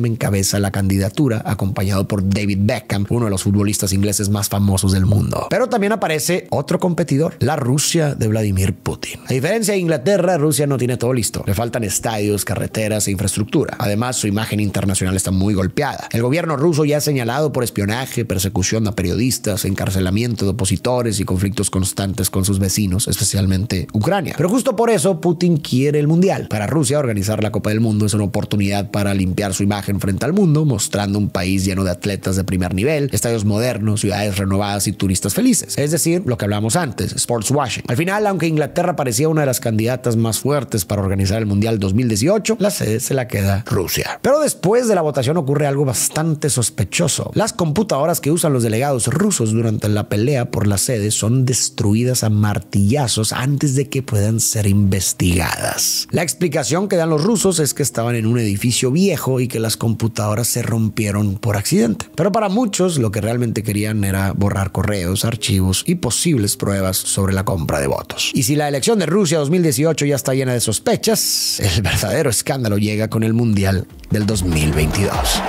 encabeza la candidatura, acompañado por David Beckham, uno de los futbolistas ingleses más famosos del mundo. Pero también aparece otro competidor, la Rusia de Vladimir Putin. A diferencia de Inglaterra, Rusia no tiene todo listo. Le faltan estadios, carreteras e infraestructura. Además, su imagen internacional está muy golpeada. El gobierno ruso ya ha señalado por espionaje, persecución a periodistas, encarcelamiento de opositores y conflictos constantes con sus vecinos, especialmente Ucrania. Pero justo por eso Putin quiere el Mundial. Para Rusia, organizar la Copa del Mundo es una oportunidad para limpiar su imagen frente al mundo, mostrando un país lleno de atletas de primer nivel, estadios modernos, ciudades renovadas y turistas felices. Es decir, lo que hablamos antes, sports washing. Al final, aunque Inglaterra parecía una de las candidatas más fuertes para organizar el Mundial dos mil dieciocho, la sede se la queda Rusia. Pero después de la votación ocurre algo bastante sospechoso. Las computadoras que usan los delegados rusos durante la pelea por la sede son destruidas a martillazos antes de que puedan ser investigadas. La explicación que dan los rusos es que estaban en un edificio viejo y que las computadoras se rompieron por accidente. Pero para muchos lo que realmente querían era borrar correos, archivos y posibles pruebas sobre la compra de votos. Y si la elección de Rusia dos mil dieciocho ya está llena de sospechas, el verdadero escándalo llega con el Mundial del dos mil veintidós.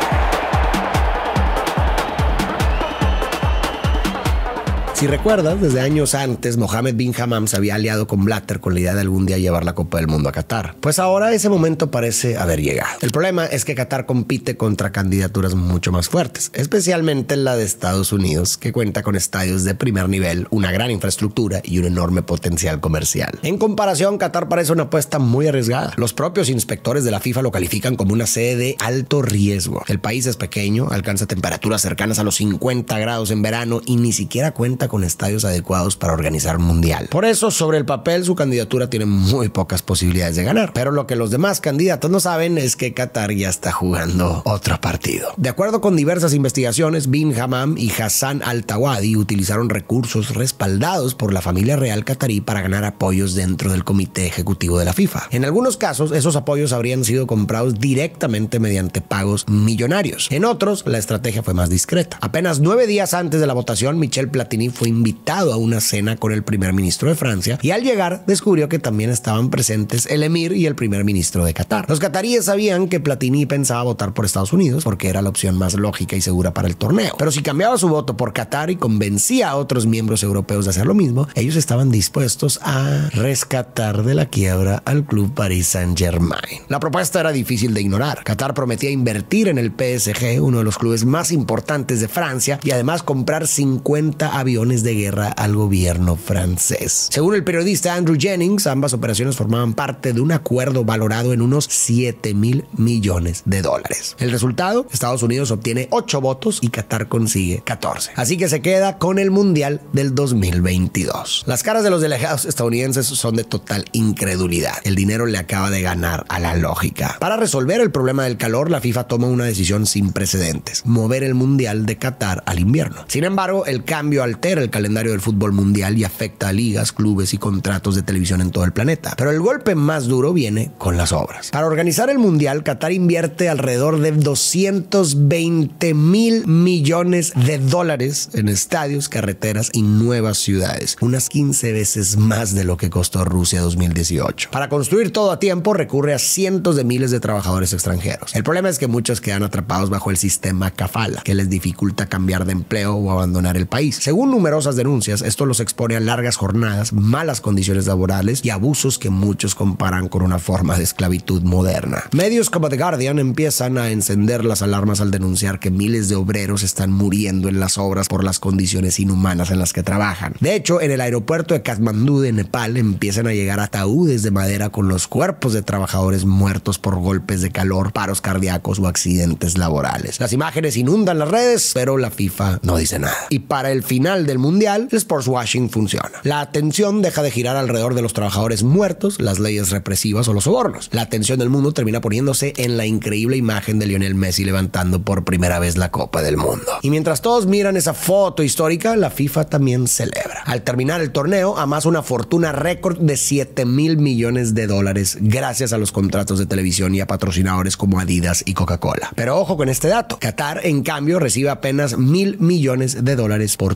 Si recuerdas, desde años antes, Mohammed bin Hammam se había aliado con Blatter con la idea de algún día llevar la Copa del Mundo a Qatar. Pues ahora ese momento parece haber llegado. El problema es que Qatar compite contra candidaturas mucho más fuertes, especialmente la de Estados Unidos, que cuenta con estadios de primer nivel, una gran infraestructura y un enorme potencial comercial. En comparación, Qatar parece una apuesta muy arriesgada. Los propios inspectores de la FIFA lo califican como una sede de alto riesgo. El país es pequeño, alcanza temperaturas cercanas a los cincuenta grados en verano y ni siquiera cuenta con estadios adecuados para organizar un mundial. Por eso, sobre el papel, su candidatura tiene muy pocas posibilidades de ganar. Pero lo que los demás candidatos no saben es que Qatar ya está jugando otro partido. De acuerdo con diversas investigaciones, bin Hammam y Hassan Al-Thawadi utilizaron recursos respaldados por la familia real qatarí para ganar apoyos dentro del comité ejecutivo de la FIFA. En algunos casos, esos apoyos habrían sido comprados directamente mediante pagos millonarios. En otros, la estrategia fue más discreta. Apenas nueve días antes de la votación, Michel Platini fue invitado a una cena con el primer ministro de Francia y al llegar descubrió que también estaban presentes el emir y el primer ministro de Qatar. Los qataríes sabían que Platini pensaba votar por Estados Unidos porque era la opción más lógica y segura para el torneo. Pero si cambiaba su voto por Qatar y convencía a otros miembros europeos de hacer lo mismo, ellos estaban dispuestos a rescatar de la quiebra al club Paris Saint-Germain. La propuesta era difícil de ignorar. Qatar prometía invertir en el P S G, uno de los clubes más importantes de Francia, y además comprar cincuenta aviones de guerra al gobierno francés. Según el periodista Andrew Jennings, ambas operaciones formaban parte de un acuerdo valorado en unos siete mil millones de dólares. El resultado, Estados Unidos obtiene ocho votos y Qatar consigue catorce. Así que se queda con el Mundial del dos mil veintidós. Las caras de los delegados estadounidenses son de total incredulidad. El dinero le acaba de ganar a la lógica. Para resolver el problema del calor, la FIFA toma una decisión sin precedentes: mover el Mundial de Qatar al invierno. Sin embargo, el cambio altera el calendario del fútbol mundial y afecta a ligas, clubes y contratos de televisión en todo el planeta. Pero el golpe más duro viene con las obras. Para organizar el mundial, Qatar invierte alrededor de doscientos veinte mil millones de dólares en estadios, carreteras y nuevas ciudades, unas quince veces más de lo que costó Rusia dos mil dieciocho. Para construir todo a tiempo, recurre a cientos de miles de trabajadores extranjeros. El problema es que muchos quedan atrapados bajo el sistema kafala, que les dificulta cambiar de empleo o abandonar el país. Según numerosas denuncias, esto los expone a largas jornadas, malas condiciones laborales y abusos que muchos comparan con una forma de esclavitud moderna. Medios como The Guardian empiezan a encender las alarmas al denunciar que miles de obreros están muriendo en las obras por las condiciones inhumanas en las que trabajan. De hecho, en el aeropuerto de Katmandú de Nepal empiezan a llegar ataúdes de madera con los cuerpos de trabajadores muertos por golpes de calor, paros cardíacos o accidentes laborales. Las imágenes inundan las redes, pero la FIFA no dice nada. Y para el final del mundial, el sports washing funciona. La atención deja de girar alrededor de los trabajadores muertos, las leyes represivas o los sobornos. La atención del mundo termina poniéndose en la increíble imagen de Lionel Messi levantando por primera vez la Copa del Mundo. Y mientras todos miran esa foto histórica, la FIFA también celebra. Al terminar el torneo, amasa una fortuna récord de siete mil millones de dólares gracias a los contratos de televisión y a patrocinadores como Adidas y Coca-Cola. Pero ojo con este dato: Qatar, en cambio, recibe apenas mil millones de dólares por turismo.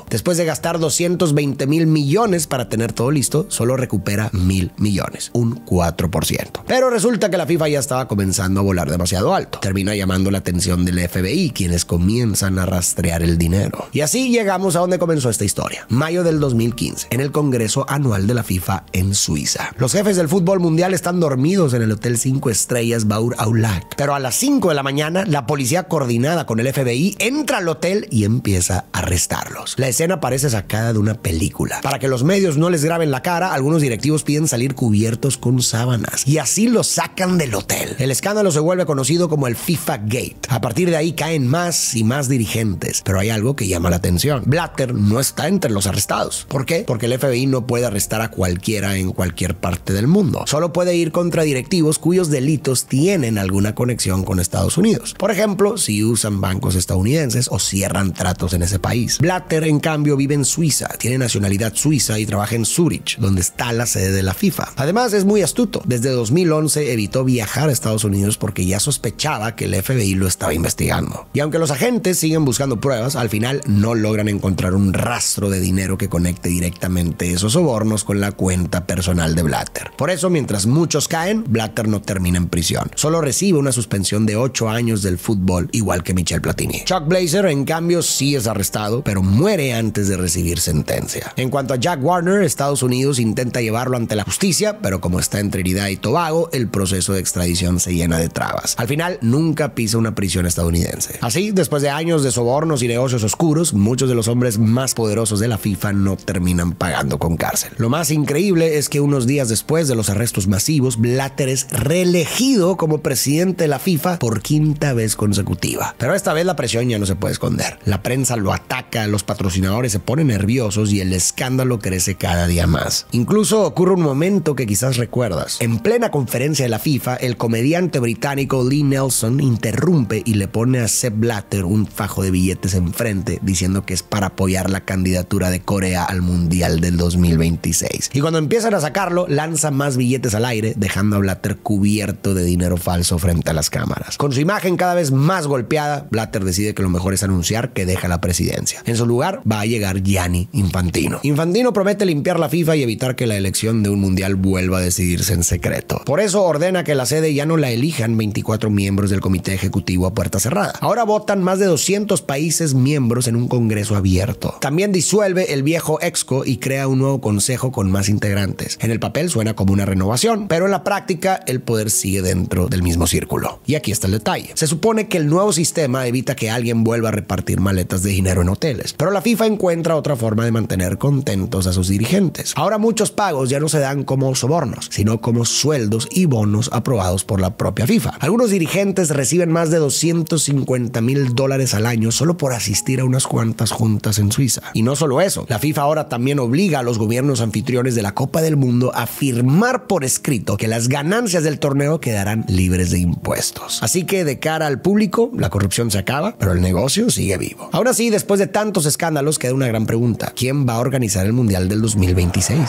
Después de gastar doscientos veinte mil millones para tener todo listo, solo recupera mil millones, un cuatro por ciento. Pero resulta que la FIFA ya estaba comenzando a volar demasiado alto. Termina llamando la atención del F B I, quienes comienzan a rastrear el dinero. Y así llegamos a donde comenzó esta historia. Mayo del dos mil quince, en el Congreso Anual de la FIFA en Suiza. Los jefes del fútbol mundial están dormidos en el Hotel cinco Estrellas Baur Aulac. Pero a las cinco de la mañana, la policía coordinada con el F B I entra al hotel y empieza a arrestarlos. La escena parece sacada de una película. Para que los medios no les graben la cara, algunos directivos piden salir cubiertos con sábanas y así los sacan del hotel. El escándalo se vuelve conocido como el FIFA Gate. A partir de ahí caen más y más dirigentes, pero hay algo que llama la atención. Blatter no está entre los arrestados. ¿Por qué? Porque el F B I no puede arrestar a cualquiera en cualquier parte del mundo. Solo puede ir contra directivos cuyos delitos tienen alguna conexión con Estados Unidos. Por ejemplo, si usan bancos estadounidenses o cierran tratos en ese país. Blatter, en cambio, vive en Suiza, tiene nacionalidad suiza y trabaja en Zurich, donde está la sede de la FIFA. Además, es muy astuto. Desde dos mil once evitó viajar a Estados Unidos porque ya sospechaba que el F B I lo estaba investigando. Y aunque los agentes siguen buscando pruebas, al final no logran encontrar un rastro de dinero que conecte directamente esos sobornos con la cuenta personal de Blatter. Por eso, mientras muchos caen, Blatter no termina en prisión. Solo recibe una suspensión de ocho años del fútbol, igual que Michel Platini. Chuck Blazer, en cambio, sí es arrestado, pero muere antes de recibir sentencia. En cuanto a Jack Warner, Estados Unidos intenta llevarlo ante la justicia, pero como está en Trinidad y Tobago, el proceso de extradición se llena de trabas. Al final, nunca pisa una prisión estadounidense. Así, después de años de sobornos y negocios oscuros, muchos de los hombres más poderosos de la FIFA no terminan pagando con cárcel. Lo más increíble es que unos días después de los arrestos masivos, Blatter es reelegido como presidente de la FIFA por quinta vez consecutiva. Pero esta vez la presión ya no se puede esconder. La prensa lo ataca, los patrocinadores se ponen nerviosos y el escándalo crece cada día más. Incluso ocurre un momento que quizás recuerdas. En plena conferencia de la FIFA, el comediante británico Lee Nelson interrumpe y le pone a Sepp Blatter un fajo de billetes enfrente, diciendo que es para apoyar la candidatura de Corea al Mundial del dos mil veintiséis. Y cuando empiezan a sacarlo, lanza más billetes al aire, dejando a Blatter cubierto de dinero falso frente a las cámaras. Con su imagen cada vez más golpeada, Blatter decide que lo mejor es anunciar que deja la presidencia. En su lugar va a llegar Gianni Infantino. Infantino promete limpiar la FIFA y evitar que la elección de un mundial vuelva a decidirse en secreto. Por eso ordena que la sede ya no la elijan veinticuatro miembros del comité ejecutivo a puerta cerrada. Ahora votan más de doscientos países miembros en un congreso abierto. También disuelve el viejo EXCO y crea un nuevo consejo con más integrantes. En el papel suena como una renovación, pero en la práctica el poder sigue dentro del mismo círculo. Y aquí está el detalle. Se supone que el nuevo sistema evita que alguien vuelva a repartir maletas de dinero en hoteles, pero la FIFA encuentra otra forma de mantener contentos a sus dirigentes. Ahora muchos pagos ya no se dan como sobornos, sino como sueldos y bonos aprobados por la propia FIFA. Algunos dirigentes reciben más de doscientos cincuenta mil dólares al año solo por asistir a unas cuantas juntas en Suiza. Y no solo eso, la FIFA ahora también obliga a los gobiernos anfitriones de la Copa del Mundo a firmar por escrito que las ganancias del torneo quedarán libres de impuestos. Así que de cara al público, la corrupción se acaba, pero el negocio sigue vivo. Aún así, después de tantos escándalos, queda una gran pregunta. ¿Quién va a organizar el Mundial del dos mil veintiséis?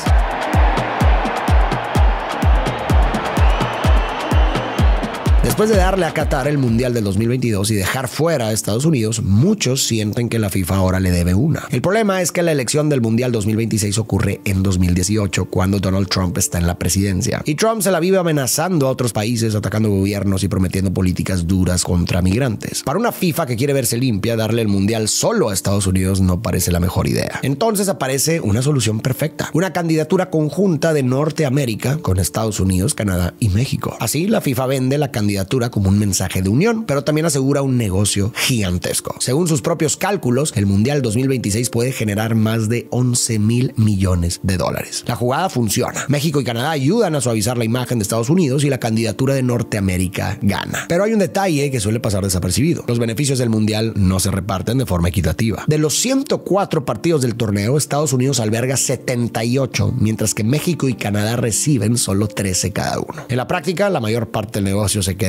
Después de darle a Qatar el Mundial del dos mil veintidós y dejar fuera a Estados Unidos, muchos sienten que la FIFA ahora le debe una. El problema es que la elección del Mundial dos mil veintiséis ocurre en dos mil dieciocho, cuando Donald Trump está en la presidencia. Y Trump se la vive amenazando a otros países, atacando gobiernos y prometiendo políticas duras contra migrantes. Para una FIFA que quiere verse limpia, darle el Mundial solo a Estados Unidos no parece la mejor idea. Entonces aparece una solución perfecta. Una candidatura conjunta de Norteamérica con Estados Unidos, Canadá y México. Así, la FIFA vende la candidatura como un mensaje de unión, pero también asegura un negocio gigantesco. Según sus propios cálculos, el Mundial dos mil veintiséis puede generar más de once mil millones de dólares. La jugada funciona. México y Canadá ayudan a suavizar la imagen de Estados Unidos y la candidatura de Norteamérica gana. Pero hay un detalle que suele pasar desapercibido. Los beneficios del Mundial no se reparten de forma equitativa. De los ciento cuatro partidos del torneo, Estados Unidos alberga setenta y ocho, mientras que México y Canadá reciben solo trece cada uno. En la práctica, la mayor parte del negocio se queda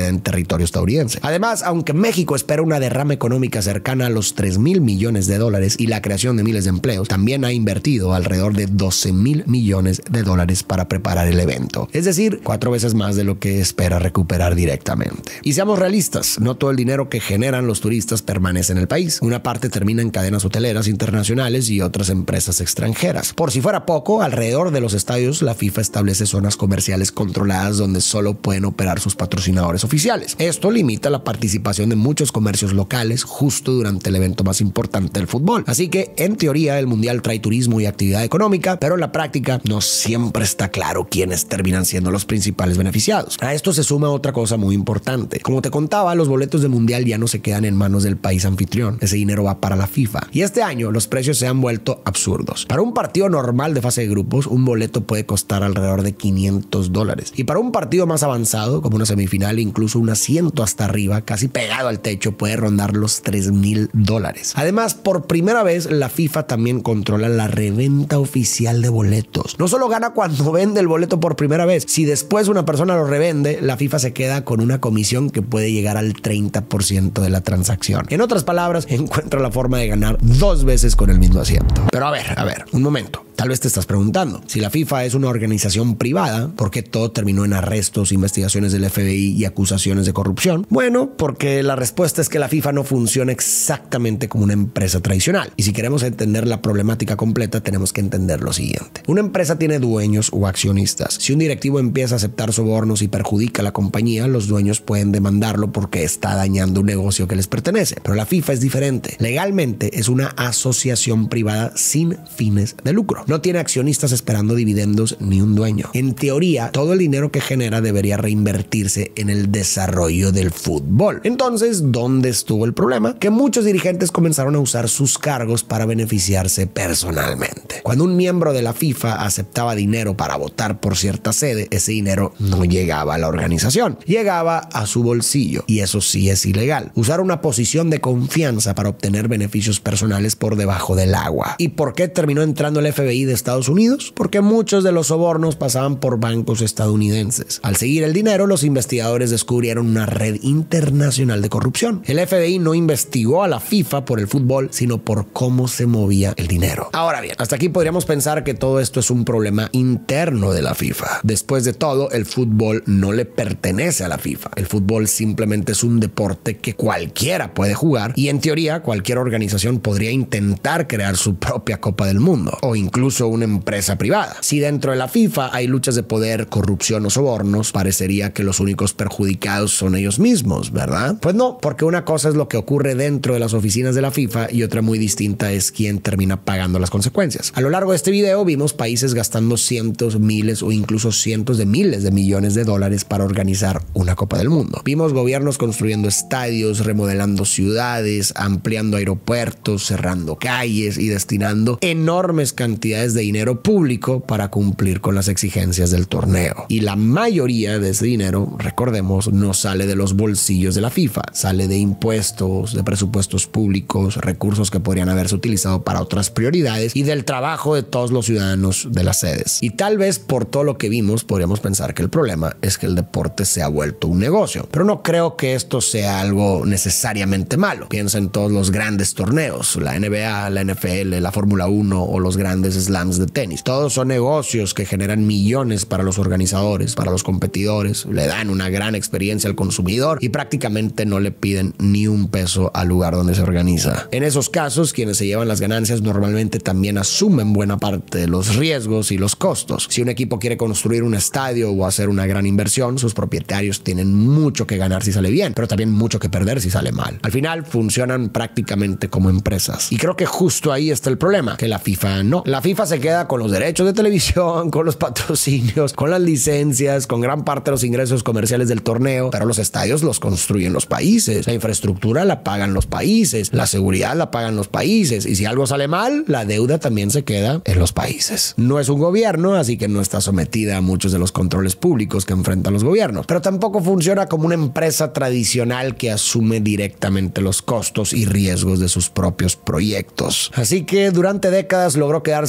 sucede en territorio estadounidense. Además, aunque México espera una derrama económica cercana a los tres mil millones de dólares y la creación de miles de empleos, también ha invertido alrededor de doce mil millones de dólares para preparar el evento. Es decir, cuatro veces más de lo que espera recuperar directamente. Y seamos realistas, no todo el dinero que generan los turistas permanece en el país. Una parte termina en cadenas hoteleras internacionales y otras empresas extranjeras. Por si fuera poco, alrededor de los estadios, la FIFA establece zonas comerciales controladas donde solo pueden operar sus patrocinadores oficiales. Esto limita la participación de muchos comercios locales justo durante el evento más importante del fútbol. Así que, en teoría, el Mundial trae turismo y actividad económica, pero en la práctica no siempre está claro quiénes terminan siendo los principales beneficiados. A esto se suma otra cosa muy importante. Como te contaba, los boletos del Mundial ya no se quedan en manos del país anfitrión. Ese dinero va para la FIFA. Y este año los precios se han vuelto absurdos. Para un partido normal de fase de grupos, un boleto puede costar alrededor de quinientos dólares. Y para un partido más avanzado, como una semifinal, incluso un asiento hasta arriba, casi pegado al techo, puede rondar los tres mil dólares. Además, por primera vez, la FIFA también controla la reventa oficial de boletos. No solo gana cuando vende el boleto por primera vez, si después una persona lo revende, la FIFA se queda con una comisión que puede llegar al treinta por ciento de la transacción. En otras palabras, encuentra la forma de ganar dos veces con el mismo asiento. Pero a ver, a ver, un momento. Tal vez te estás preguntando, si la FIFA es una organización privada, ¿por qué todo terminó en arrestos, investigaciones del F B I y acusaciones de corrupción? Bueno, porque la respuesta es que la FIFA no funciona exactamente como una empresa tradicional. Y si queremos entender la problemática completa, tenemos que entender lo siguiente. Una empresa tiene dueños o accionistas. Si un directivo empieza a aceptar sobornos y perjudica a la compañía, los dueños pueden demandarlo porque está dañando un negocio que les pertenece. Pero la FIFA es diferente. Legalmente es una asociación privada sin fines de lucro. No tiene accionistas esperando dividendos ni un dueño. En teoría, todo el dinero que genera debería reinvertirse en el desarrollo del fútbol. Entonces, ¿dónde estuvo el problema? Que muchos dirigentes comenzaron a usar sus cargos para beneficiarse personalmente. Cuando un miembro de la FIFA aceptaba dinero para votar por cierta sede, ese dinero no llegaba a la organización, llegaba a su bolsillo. Y eso sí es ilegal. Usar una posición de confianza para obtener beneficios personales por debajo del agua. ¿Y por qué terminó entrando el F B I de Estados Unidos? Porque muchos de los sobornos pasaban por bancos estadounidenses. Al seguir el dinero, los investigadores descubrieron una red internacional de corrupción. El F B I no investigó a la FIFA por el fútbol, sino por cómo se movía el dinero. Ahora bien, hasta aquí podríamos pensar que todo esto es un problema interno de la FIFA. Después de todo, el fútbol no le pertenece a la FIFA. El fútbol simplemente es un deporte que cualquiera puede jugar y en teoría cualquier organización podría intentar crear su propia Copa del Mundo o incluso una empresa privada. Si dentro de la FIFA hay luchas de poder, corrupción o sobornos, parecería que los únicos perjudicados son ellos mismos, ¿verdad? Pues no, porque una cosa es lo que ocurre dentro de las oficinas de la FIFA y otra muy distinta es quién termina pagando las consecuencias. A lo largo de este video vimos países gastando cientos, miles o incluso cientos de miles de millones de dólares para organizar una Copa del Mundo. Vimos gobiernos construyendo estadios, remodelando ciudades, ampliando aeropuertos, cerrando calles y destinando enormes cantidades de dinero público para cumplir con las exigencias del torneo. Y la mayoría de ese dinero, recordemos, no sale de los bolsillos de la FIFA, sale de impuestos, de presupuestos públicos, recursos que podrían haberse utilizado para otras prioridades y del trabajo de todos los ciudadanos de las sedes. Y tal vez por todo lo que vimos podríamos pensar que el problema es que el deporte se ha vuelto un negocio, pero no creo que esto sea algo necesariamente malo. Piensa en todos los grandes torneos, la N B A, la N F L, la Fórmula uno o los grandes slams de tenis. Todos son negocios que generan millones para los organizadores, para los competidores, le dan una gran experiencia al consumidor y prácticamente no le piden ni un peso al lugar donde se organiza. En esos casos, quienes se llevan las ganancias normalmente también asumen buena parte de los riesgos y los costos. Si un equipo quiere construir un estadio o hacer una gran inversión, sus propietarios tienen mucho que ganar si sale bien, pero también mucho que perder si sale mal. Al final, funcionan prácticamente como empresas. Y creo que justo ahí está el problema, que la FIFA no. La FIFA se queda con los derechos de televisión, con los patrocinios, con las licencias, con gran parte de los ingresos comerciales del torneo, pero los estadios los construyen los países, la infraestructura la pagan los países, la seguridad la pagan los países, y si algo sale mal, la deuda también se queda en los países. No es un gobierno, así que no está sometida a muchos de los controles públicos que enfrentan los gobiernos, pero tampoco funciona como una empresa tradicional que asume directamente los costos y riesgos de sus propios proyectos. Así que durante décadas logró quedarse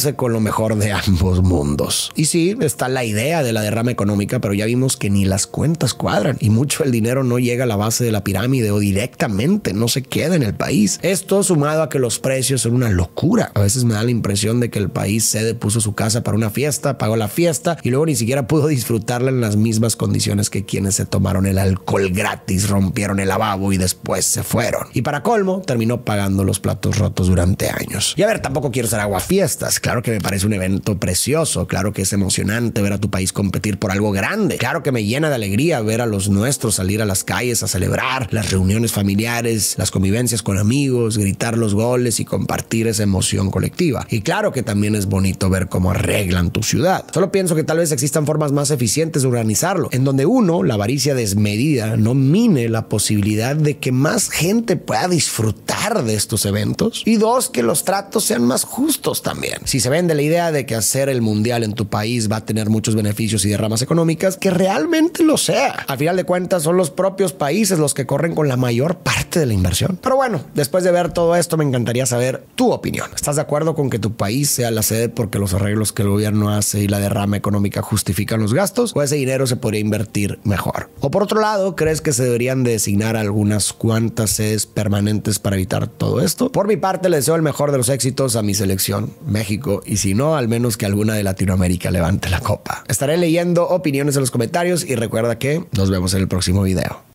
quedarse con lo mejor de ambos mundos. Y sí, está la idea de la derrama económica, pero ya vimos que ni las cuentas cuadran y mucho el dinero no llega a la base de la pirámide o directamente no se queda en el país. Esto sumado a que los precios son una locura. A veces me da la impresión de que el país sede puso su casa para una fiesta, pagó la fiesta y luego ni siquiera pudo disfrutarla en las mismas condiciones que quienes se tomaron el alcohol gratis, rompieron el lavabo y después se fueron. Y para colmo, terminó pagando los platos rotos durante años. Y a ver, tampoco quiero ser aguafiestas. Claro que me parece un evento precioso. Claro que es emocionante ver a tu país competir por algo grande. Claro que me llena de alegría ver a los nuestros salir a las calles a celebrar las reuniones familiares, las convivencias con amigos, gritar los goles y compartir esa emoción colectiva. Y claro que también es bonito ver cómo arreglan tu ciudad. Solo pienso que tal vez existan formas más eficientes de organizarlo, en donde uno, la avaricia desmedida, no mine la posibilidad de que más gente pueda disfrutar de estos eventos, y dos, que los tratos sean más justos también. Si se vende la idea de que hacer el mundial en tu país va a tener muchos beneficios y derramas económicas, que realmente lo sea. Al final de cuentas son los propios países los que corren con la mayor parte de la inversión. Pero bueno, después de ver todo esto me encantaría saber tu opinión. ¿Estás de acuerdo con que tu país sea la sede porque los arreglos que el gobierno hace y la derrama económica justifican los gastos, o ese dinero se podría invertir mejor? O por otro lado, ¿crees que se deberían de designar algunas cuantas sedes permanentes para evitar todo esto? Por mi parte, le deseo el mejor de los éxitos a mi selección, México, y si no, al menos que alguna de Latinoamérica levante la copa. Estaré leyendo opiniones en los comentarios y recuerda que nos vemos en el próximo video.